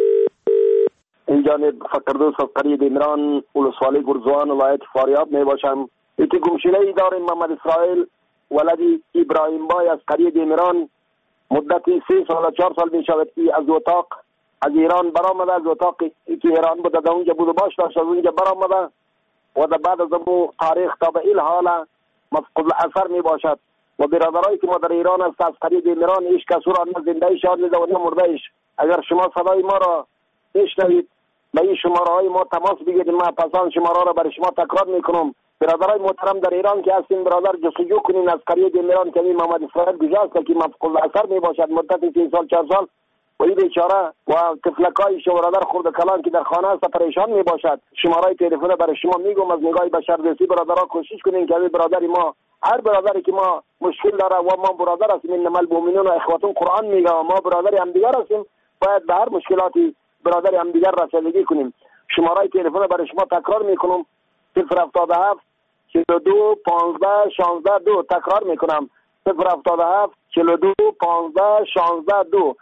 این جانب فقردوس از قریه دیمران ولسوالی گرزوان ولایت فاریاب می باشم. یکی گمشده ای داریم محمد اسرائیل ولدی ابراهیم بای از قریه دیمران. مدتی 3 سال و 4 سال می شود که از اتاق از ایران برآمده. از اتاقی که ایران بوده در اونجا بود و باش داشت از اونجا برآمده و در بعد از اون تاریخ تا به این حال مفقود الاثر می باشد. و برادرایی که ما در ایران است از قریه دیمران هیچ کس را نه زنده شاد میده و نه مرده ایش. اگر شما صدای ما را بشنوید به این شماره های ما تماس بگیرید. ما پسان شماره را برای شما تکرار میکنم. برادرای محترم در ایران که هستین برادر جستجو کنین از قریه دیمران که محمد اسرائیل گذشته که مفقود الاثر می باشد مدت 3 سال 4 سال و این بیچاره و طفلکای شما برادر خرد کلان که در خانه است پریشان می باشد. شماره تلفن برای شما میگم از نگاه بشردوستی برادرها کوشش کنین که برادری ما هر برادری که ما مشکل داره و ما برادر هستیم انما المؤمنون اخوة قرآن میگه و ما برادری هم دیگر هستیم باید به هر مشکلاتی برادری هم دیگر رسیدگی کنیم. شماره تلفن برای شما تکرار میکنم 077 42 15 16 2. تکرار میکنم 077 42 15 16 2.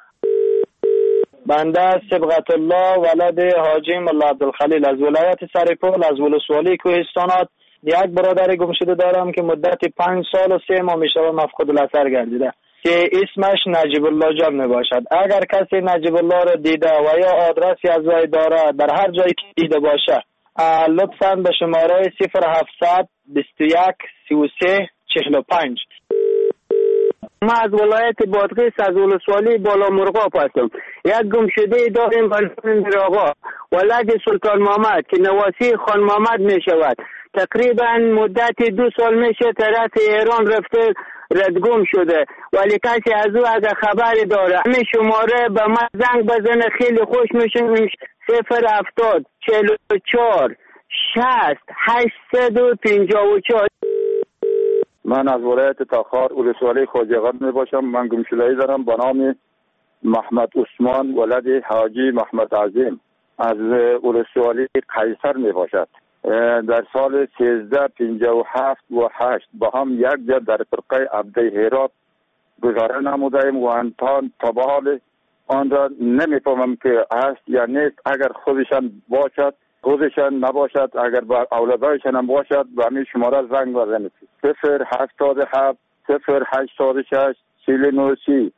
بنده صبغت الله ولد حاجی ملا عبدالخلیل از ولایت سرپل از ولسوالی کوهستانات. یک برادر گمشده دارم که مدت 5 سال و 3 ماه میشه مفقود الاثر گردیده که اسمش نجیب الله جان می باشد. اگر کسی نجیب الله را دیده و یا آدرسی از وی داره در هر جایی که دیده باشه لطفاً به شماره 0700 21 33 45. ما از ولایت بادغیس از ولسوالی بالا مرغاب هستم. یک گمشده داریم بلکن آقا ولد سلطان محمد که نواسی خان محمد می شود. تقریبا مدت 2 سال میشه طرف ایران رفته ردگم شده ولی کسی از او اگر خبری داره همین شماره به من زنگ بزنه خیلی خوش میشه. 070 44 60 854. من از ولایت تاخار ولسوالی خواجه‌آباد می باشم. من گمشده‌ای دارم به نام محمد عثمان ولد حاجی محمد عظیم از ولسوالی قیصر می باشد. در سال 1357 و 8 با هم یک جا در فرقه عبده هرات گذاره نمودیم و انتان تا به حال آن را نمیفهمم که هست یا نیست. اگر خودشان باشد خودشان نباشد اگر با اولادایشان هم باشد به همین شماره زنگ بزنید 077 086 49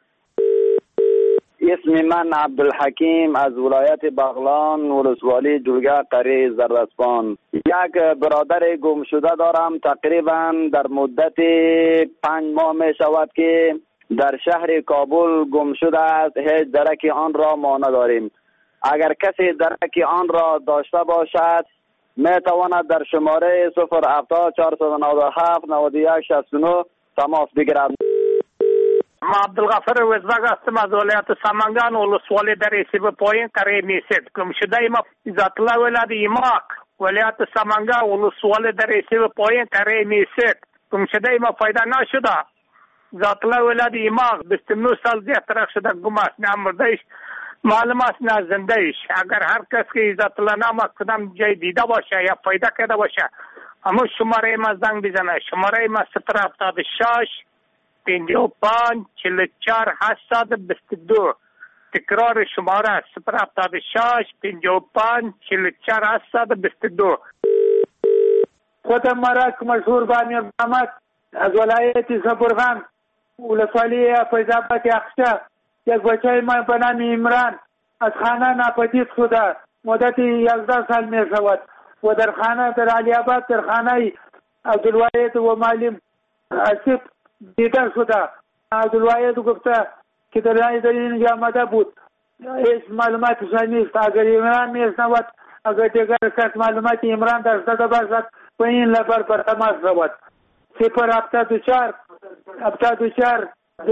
اسم من عبدالحکیم از ولایت بغلان ولسوالی جلگه قریه زردسپان. یک برادر گم شده دارم، تقریبا در مدت 5 ماه می شود که در شهر کابل گم شده است. هیچ درک آن را ما نداریم. اگر کسی درک آن را داشته باشد می تواند در شماره 070 497 9169 تماس بگیرد. ما عبدالغفر وزبگ هستم از ولایت سمنگان ولسوالی در ایسیب پایین قریه میسید. گم شده ما ذات الله ولد ایماق ولایت سمنگان ولسوالی در ایسیب پایین قریه میسید. گم شده ما پیدا نشده. ذات الله ولد ایماق 29 سال دیگه ترک شده، گم است، نه مردهش معلوم است نه زندهش. اگر هر کس که ذات الله نام کدام جای دیده باشه یا پیدا کرده باشه اما شماره ما زنگ بزنه. شماره ما 076 55 44 822. تکرار شماره 076 55 44 822. خودم مرک مشهور بانی محمد از ولایت زبرغان ولسوالی فیض‌آباد یخچه. یک بچه ما به نام عمران از خانه ناپدید شده مدت 11 سال می شود و در خانه در علی آباد در خانه عبدالواحد و معلم اسیب دیده شده. عبدالواحد گفته که در اینجا آمده بود، هیچ معلوماتش نیست. اگر عمران میشنود، اگر دیگر کس معلومات عمران داشته باشد و این لبر بر تماس شود. 074 74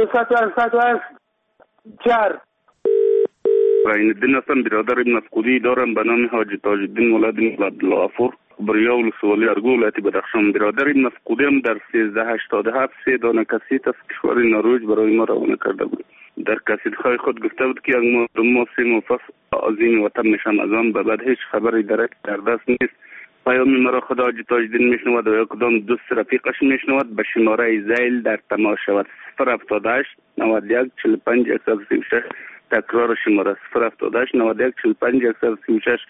284. این الدین هستم، برادر ابن افقودی دارم به نام حاجی تاج الدین مولد عبدالغفور بریا ولسوالی ارگو ولایت بدخشان. برادر ابن افقودی هم در 1387 3 دانه کسیت از کشور نروژ برای ما روانه کرده بود. در کسیت‌های خود گفته بود که ما 3 مفصل عظیم وطن میشم، از آن به بعد هیچ خبری درک در دست نیست. پیام مرا خدا حاجی تاج الدین میشنود و یا کدام دوست رفیقش میشنود به شماره زیل در تماس شود. 078 91 45 136. تکرار شماره 078 91 45 136.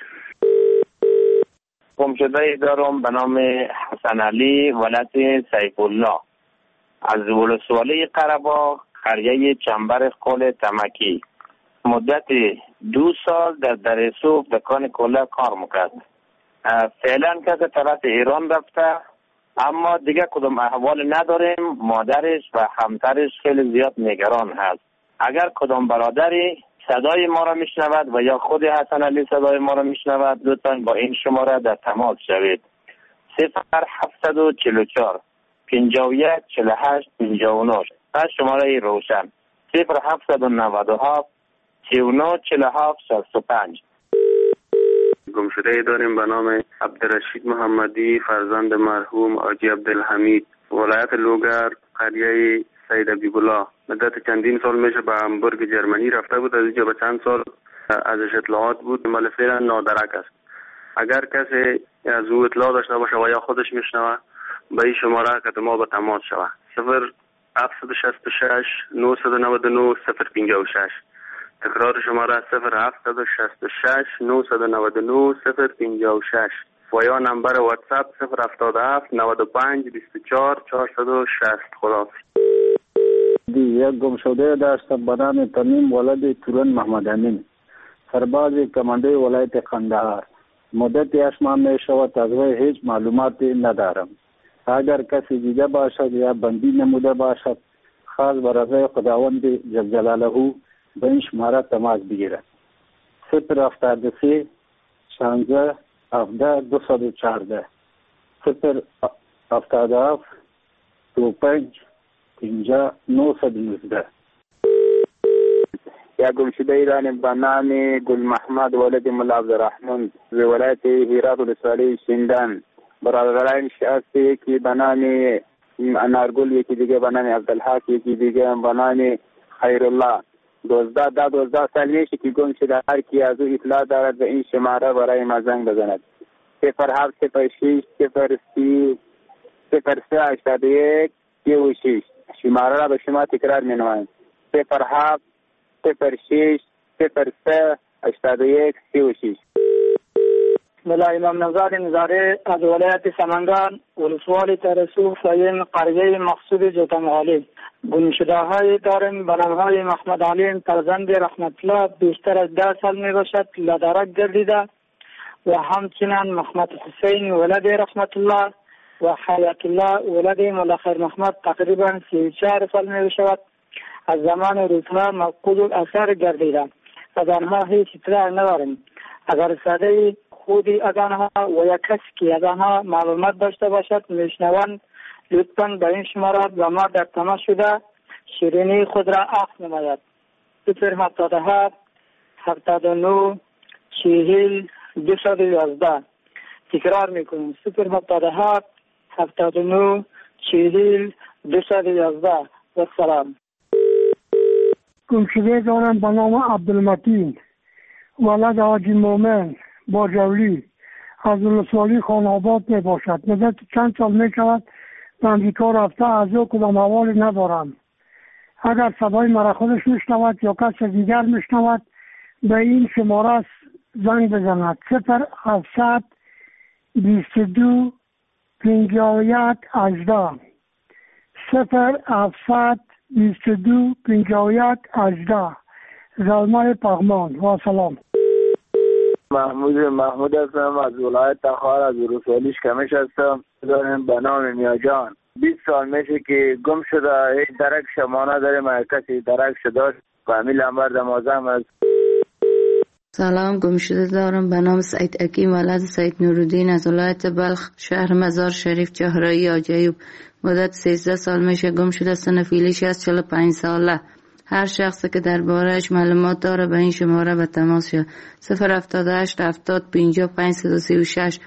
گم شده دارم به نام حسن علی ولایت سیف الله از ولسوالی قره‌باغ قریه چنبر قل تمکی. مدت 2 سال در درسوف دکان کلا کار میکرد. فعلا که طرف ایران رفته اما دیگه کدام احوال نداریم. مادرش و همسرش خیلی زیاد نگران هست. اگر کدام برادری صدای ما را میشنود و یا خود حسن علی صدای ما را میشنود لطفاً با این شماره در تماس شوید. 0744 51 48 59. از شماره روشن 0797 39 47 65. گم شده داریم به نام عبدالرشید محمدی فرزند مرحوم حاجی عبدالحمید ولایت لوگر قریه سید ابی‌الله. مدت چندین سال میشه به همبورگ جرمنی رفته بود. از اینجا به چند سال ازش اطلاعات بود ولی فعلا نادرک است. اگر کسی از او اطلاع داشته باشه و یا خودش میشنوه به این شماره که ما به تماس شوه 0766 999 056. تکرار شماره 0766 999 056 و یا نمبر واتساپ 077 95 24 460. خداحافظ. یک گم شده داشتم به نام تمیم ولد تورن محمد امین سرباز کمانده ولایت قندهار. مدت 8 ماه می شود از وی هیچ معلوماتی ندارم. اگر کسی دیده باشد یا بندی نموده باشد خاص برای خداوند جل جلاله به این شماره تماس بگیرد. 073 16 17 214 077 25 50 919. یا گم شده ایرانی به نام گل محمد ولد ملا عبدالرحمن ز ولایت هرات ولسوالی شیندان. برادرانش هست، یکی به نام انارگل، یکی دیگه به نام عبدالحق، یکی دیگه به نام خیرالله. 12 سال میشه که گم شده. هر کی از او اطلاع دارد به این شماره برای ما زنگ بزند. 0706 03 81 36. شماره را به شما تکرار می نمایم. 07 06 03 81 36. ملا امام نزار نزاره از ولایت سمنگان ولسوالی ترسوف سین قریه مقصود جوتنغالی. گمشده های داریم به نام های محمد علی فرزند رحمت الله بیشتر از 10 سال می باشد لدرک گردیده و همچنین محمد حسین ولد رحمت الله و حیات الله ولد ملخیر محمد تقریبا 34 سال می باشد از زمان روزها مفقود الاثر گردیده. از آنها هیچ اطلاع نداریم. اگر صدای خودی از آنها و یا کسی که از آنها معلومات داشته باشد میشنوند لطفاً به این شماره با ما در تماس شده شیرینی خود را عفو نماید. 077 79 40 211. تکرار میکنیم 077 79 40 211. و سلام. گمشده دارم به نام عبدالمتین ولد حاجی مومن با جولی از ولسوالی خانآباد می باشد. مدت چند سال می شود به امریکا رفته، از او کدام حوالی ندارم. اگر صدای مرا خودش میشنود یا کس دیگر میشنود به این شماره زنگ بزند 0700 22 51 18 0700 22 51 18. زلمه پغمان. و سلام. محمود هستم از ولایت تخار از ولسوالی شکمش هستم. داریم به نام میاجان 20 سال میشه که گم شده، هیچ درک شما نداریم. اگر کسی درک شده فامیل انبر دمازم است. سلام، گمشده دارم به نام سعید اکیم ولد سعید نورالدین از ولایت بلخ شهر مزار شریف چهارراه آجایوب. مدت 13 سال میشه گم شده. سن فعلیش از 45 ساله. هر شخصی که درباره‌اش معلومات داره به این شماره به تماس شد 078 70 55 136.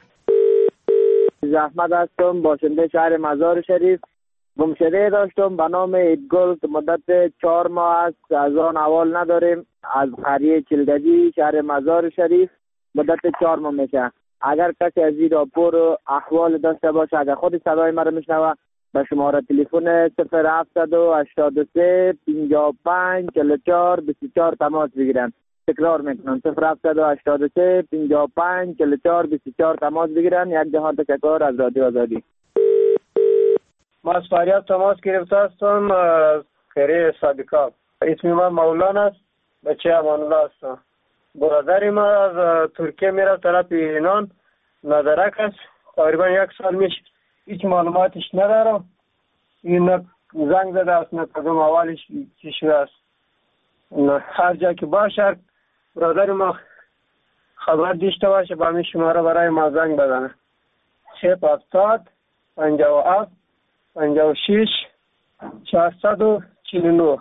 زحمت هستم، باشنده شهر مزار شریف. گمشده داشتم به نام ایدگل که مدت 4 ماه است، از آن احوال نداریم. از قریه چلگجی شهر مزار شریف مدت 4 ماه میشه. اگر کسی از این راپور احوال داشته باشه، اگر خود صدای مرا میشنوه به شماره تلفن 0783 55 44 24 تماس بگیرن. تکرار میکنم 0783 55 44 24 تماس بگیرن. یک جهان تشکر از رادیو آزادی. ما از فریاد تماس گرفته هستم از خیریه صادقات. اسم من مولانا است، بچه امان الله هستم. برادر ما از ترکیه میره طرف ایران ندرک است، تقریبا 1 سال میشه. هیچ معلوماتش ندارم. این زنگ زده است نه کدوم اولش چی شده است. هر جا که باشه برادر ما خبر داشته باشه با همین شماره برای ما زنگ بزنه 070 57 56 449.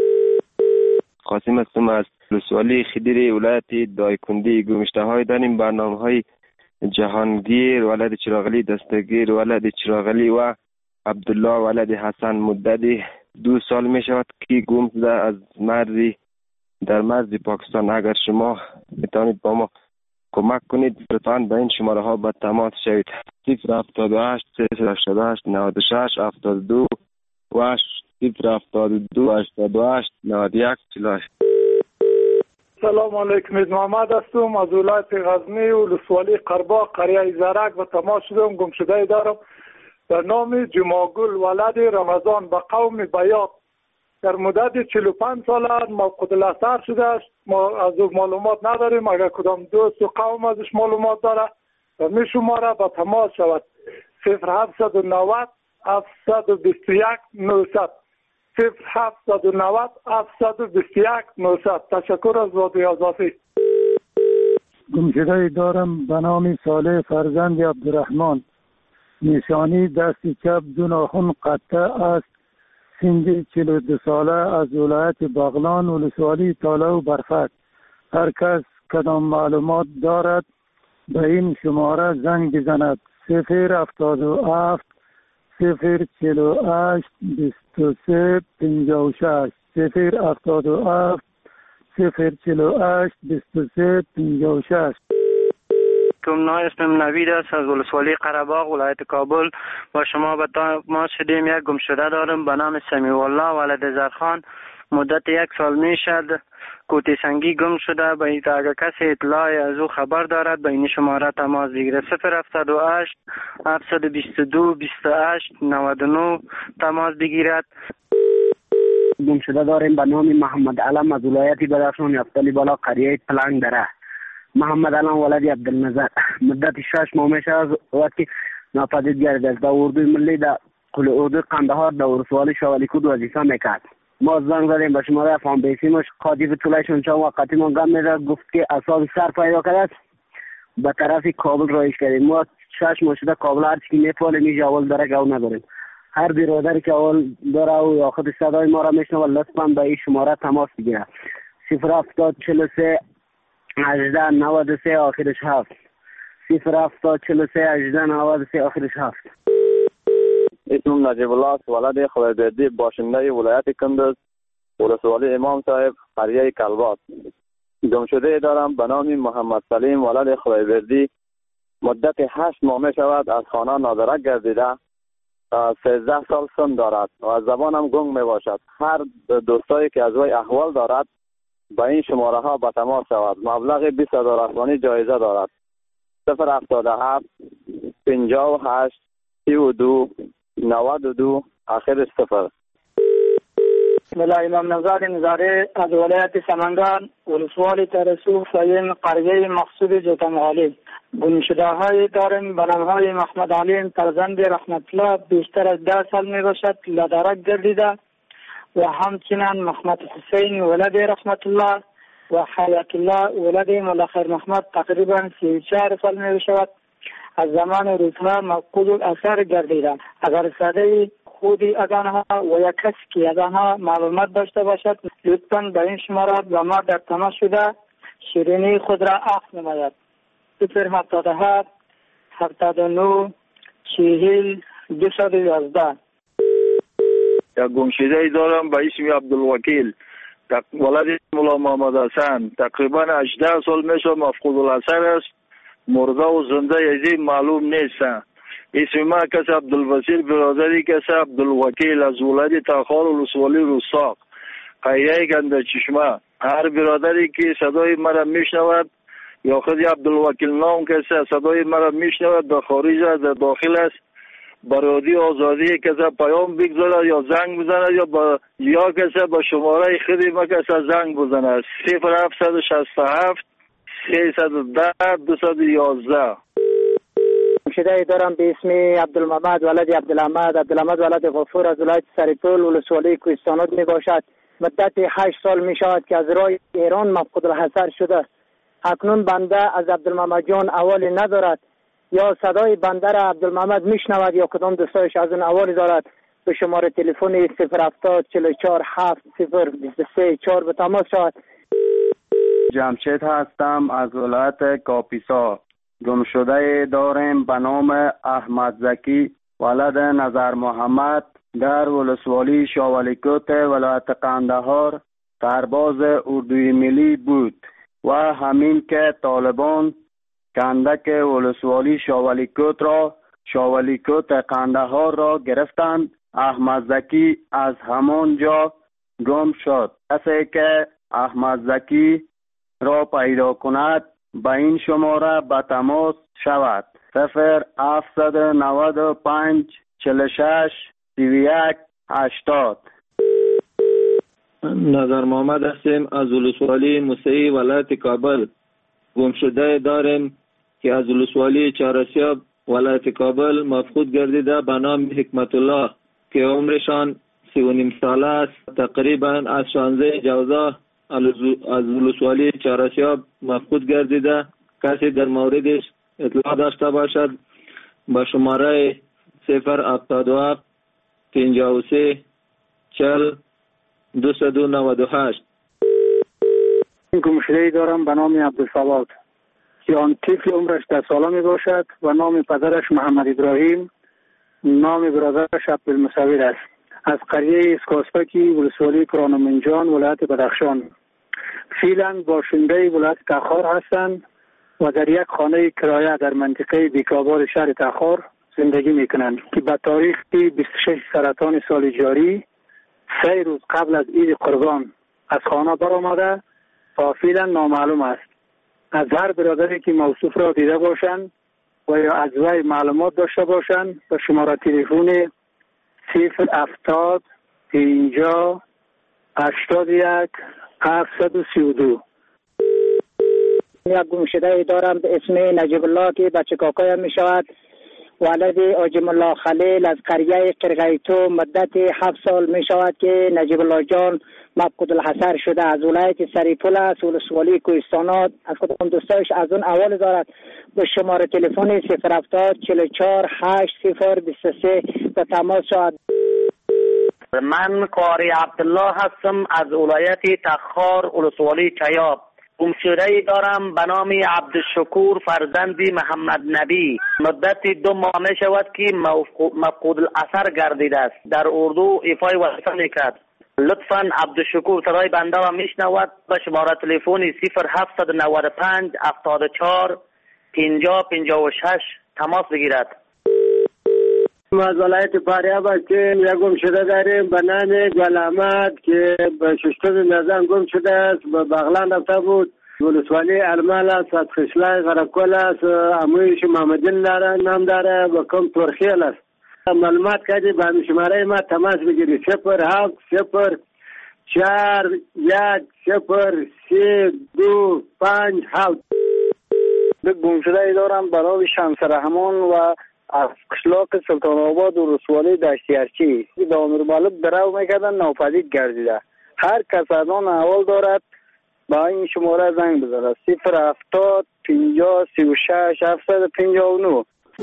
قاسم هستم از ولسوالی خدیر ولایت دایکندی. گمشته های داریم برنامه های جهانگیر ولد چراغلی دستگیر ولد چراغلی و عبدالله ولد حسن مدت 2 سال می شود که گم شده از مرزی در مرز پاکستان. اگر شما میتونید با ما کمک کنید لطفاً به این شماره ها به تماس شوید 078 388 96 72 و 072 88 91 48. سلام علیکم، محمد هستم از ولایت غزنی ولسوالی قرباق قریه زرک و تماس شدم. گمشده دارم به نام جماگل ولد رمضان به قوم بیاط در مدت 45 سال مفقود الاثر شده است. ما از او معلومات نداریم. اگر کدام دوست و قوم ازش معلومات داره و می شماره به تماس شود 0790 721 900 0790 721 900. تشکر از رادیو آزادی. گمشده دارم به نام صالح فرزند عبدالرحمن. نشانی دست چپ 2 ناخن قطع است. سن 42 ساله از ولایت بغلان ولسوالی تاله و برفک. هر کس کدام معلومات دارد به این شماره زنگ بزند 077 048 23 56 077 048 23 56. اسمم نوید است از ولسوالی قره‌باغ ولایت کابل. با شما به تماس شدیم. یک گمشده دارم به نام سمیع الله ولد زرخان. مدت 1 سال می شد کوتی سنگی گم شده. به این اگر کسی اطلاعی از او خبر دارد به این شماره تماس بگیرد 078 722 28 99 تماس بگیرد. گم شده داریم به نام محمد علم از ولایت بدخشان یفتلی بالا قریه پلنگ دره. محمد علم ولد عبدالنظر مدت 6 ماه میشه از وقتی ناپدید گردید. در اردوی ملی در اردوی قندهار در ولسوالی شوالیکود وظیفه میکرد. ما زنگ زدیم به شماره افغان بیسیمش قاضی به طولشون چند وقتی ما گم میره گفت که اصاب سر پیدا کرده است به طرف کابل رایش کردیم. ما 6 ماه شده کابل هر چی میپاله میشه اول داره گو نداریم. هر برادری که اول داره و یا خود صدای ما را میشنه و لطفا به این شماره تماس بگیره 07043 18 93 آخرش 7 07043 18 93 آخرش 7. اسمم نجیب الله است، ولد خدایبردی، باشنده ولایت کندز، ولسوالی امام صاحب، قریه کلبات. گمشده دارم به نام محمد سلیم ولد خدایبردی. مدت 8 ماه می شود از خانه نادرک گردیده. 13 سال سن دارد و از زبانم گنگ می باشد. هر دوستایی که از وی احوال دارد با این شماره ها به تماس شود. مبلغ 20,000 افغانی جایزه دارد. 077 58 32 92 آخرش 0. بسم الله. امام نژاد نظاره از ولایت سمنگان، ولسوالی ترسو، فاین قریه مقصود جوتنغالی. گمشده های داریم به نام های محمد علیم فرزند رحمت الله، بیشتر از 10 سال می باشد لادرک گردیده، و همچنین محمد حسین ولد رحمت الله و حیات الله ولد ملخیر محمد تقریبا 34 سال می باشد. از زمان روزها مفقود الاثر گردیده. اگر صدای خودی از آنها و یک کسی که از آنها معلومات داشته باشد لطفاً به این شماره با ما در تماس شده شیرینی خود را عفو نماید. 077 79 40 211. یک گمشده ای دارم به اسم عبدالوکیل ولد مولا محمد حسن، تقریبا 18 سال میشه مفقود الاثر است. مرده و زنده یزی معلوم نیست. اسم ما کس عبدالبصیر، برادری کس عبدالوکیل از ولایت تاخار ولسوالی رستاق، قریه گنده چشمه. هر برادری که صدای مرا میشنود یا خود عبدالوکیل نام کسی صدای مرا میشنود در خارج است در داخل است، برادی آزادی کسی پیام بگذارد یا زنگ بزند یا کسی با شماره خودی ما کسی زنگ بزند 0767 310 211. گمشده دارم به اسم عبدالمحمد ولد عبدالحمد ولد غفور از ولایت سریپول ولسوالی کوهستانات می باشد. مدت 8 سال می شود که از راه ایران مفقود الحصر شده. اکنون بنده از عبدالمحمد جان اوالی ندارد، یا صدای بنده را عبدالمحمد می شنود یا کدام دوستایش از اون اوالی دارد. به شماره تلفن 070 44 7 023 4 به تماس شود. جمشید هستم از ولایت کاپیسا. گمشده داریم به نام احمد زکی ولد نظر محمد در ولسوالی شاولیکوت ولایت قندهار سرباز اردوی ملی بود و همین که طالبان کندک ولسوالی شاولیکوت قندهار را گرفتند، احمد زکی از همان جا گم شد. کسی که احمد زکی را پیدا کند به این شماره به تماس شود 0795 46 31 80. نظر محمد هستیم از ولسوالی موسعی ولایت کابل. گمشده داریم که از ولسوالی چهارسیاب ولایت کابل مفقود گردیده به نام حکمت الله که عمرشان 39 ساله است. تقریبا از 16 جوزا از ولسوالی چهارسیاب مفقود گردیده. کسی در موردش اطلاع داشته باشد با شماره 077 53 40 298. گمشده‌ای دارم به نام عبدالصواد که آن طفل عمرش 10 ساله می باشد و نام پدرش محمد ابراهیم، نام برادرش عبدالمصور است. از قریه اسکاسپکی ولسوالی کرانمنجان ولایت بدخشان. فعلا باشنده ولایت تاخار هستند و در یک خانه کرایه در منطقه بیکاباد شهر تاخار زندگی میکنند که به تاریخ 26 سرطان سال جاری 3 روز قبل از عید قربان از خانه برآمده و فعلا نامعلوم است. از هر برادری که موصوف را دیده باشند و یا از وی معلومات داشته باشند به شماره تلفن 070 50 81 732. یک گمشده دارم به اسم نجیب الله که بچه کاکایم می شود. ولد آجم الله خلیل از قریه قرقیتو مدت 7 سال می شود که نجیب الله جان مفقود الحصر شده. از ولایت سریپول است، ولسوالی کوهستانات. از کدام دوستایش از اون اول دارد به شماره تلفن 070 44 8023 به تماس شد. من قاری عبدالله هستم از ولایت تخار ولسوالی چیاب. گمشده دارم به نام عبدالشکور فرزند محمد نبی. مدت 2 ماه می شود که مفقود الاثر گردیده است. در اردو ایفای وظیفه میکرد. لطفاً عبدالشکور صدای بنده را میشنود به شماره تلفن 0795 74 50 56 تماس بگیرد. از ولایت فاریاب هستیم. یک گمشده داریم به نام گل احمد که به ششتم نظام گم شده است. به بغلان رفته بود. ولسوالی المال است، از خشلای غرقل است. امویش محمدین نام داره و کم ترخیل است. معلومات کردی به شماره ما تماس بگیری 07 04 1 0 3 2 5 7. گمشده دارم برای شمس رحمان و از قشلاق سلطان آباد و رسوالی دشتیارچی دامیر مالک درو میکردن ناپدید گردیده. هر کس از آن احوال دارد با این شماره زنگ بزنه 070 50 36 759.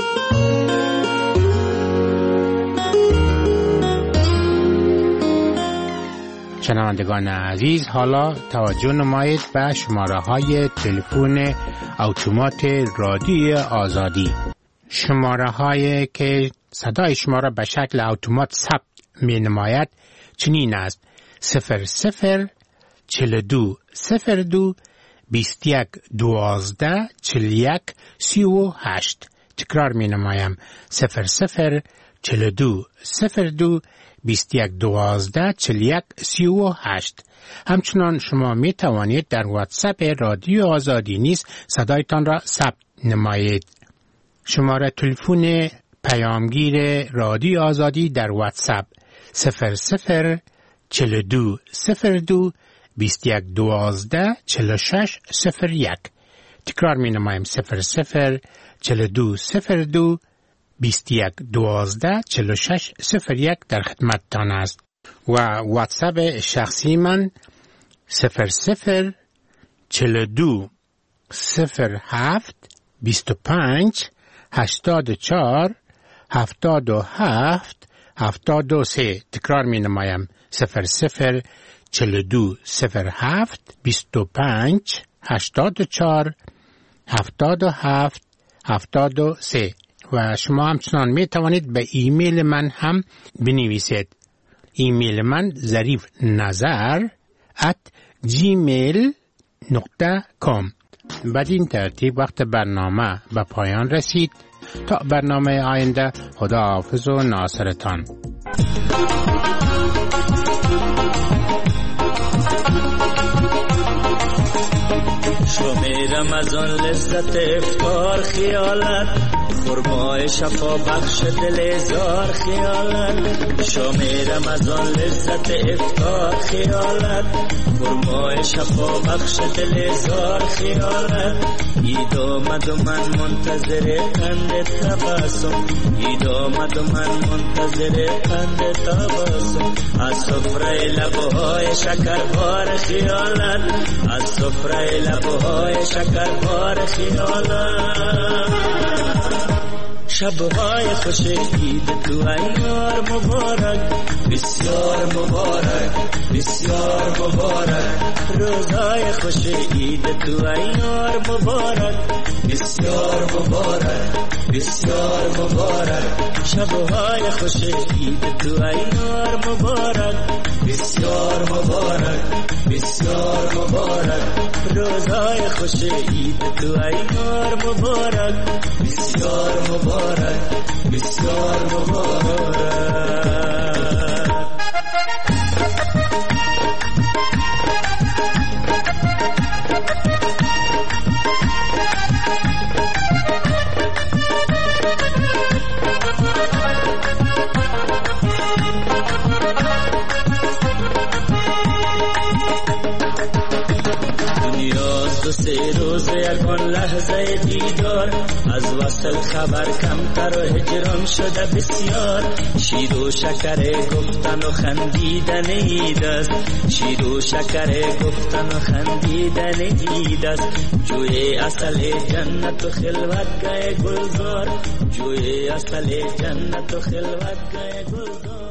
شنوندگان عزیز، حالا توجه نمایید به شماره های تلفن اتومات رادیو آزادی. شماره هایی که صدای شما را به شکل اتومات ثبت می نماید چنین است: 00 42 02 21 12 41 38. تکرار می نمایم 00 42 02 21 12 41 38. همچنان شما می توانید در واتساپ رادیو آزادی نیز صدایتان را ثبت نمایید. شماره تلفن پیامگیر رادیو آزادی در واتساپ 00 42 02 21 12 46 01. تکرار می نمایم 00 42 02 21 12 46 01 در خدمتتان است. و واتساپ شخصی من 00 42 07 25 84 77 73. تکرار می نمایم 00 42 07 25 84 77 73. و شما همچنان می توانید به ایمیل من هم بنویسید. ایمیل من zarifnazar@gmail.com. بدین ترتیب وقت برنامه به پایان رسید. تا برنامه آینده، خدا حافظ و ناصرتان. شام رمضان لذت افطار خیالت، خرمای شفا بخش دل زار خیالت. شام رمضان لذت افطار خیالت، خرمای شفا بخش دل زار خیالت. عید آمد و من منتظر قند تبسم، عید آمد و من منتظر قند تبسم. از سفره لبهای شکربار خیالت، از سفره لبهای شکربار خیالت. شبهای خوش عید تو ایار مبارک، بسیار مبارک بسیار مبارک. روزهای خوش عید تو ایار مبارک، بسیار مبارک بسیار مبارک. شبهای خوش عید تو ایار مبارک، بسیار مبارک بسیار مبارک. روزهای خوش عید تو ایار مبارک، بسیار مبارک بسیار مبارک. یکان لحظه دیدار، از وصل خبر کمتر و هجران شده بسیار. شیر و شکر گفتن و خندیدن عید است، شیر و شکر گفتن و خندیدن عید است. جوی اصل جنت و خلوت گئے گلزار، جوی اصل جنت و خلوت گئے گلزار.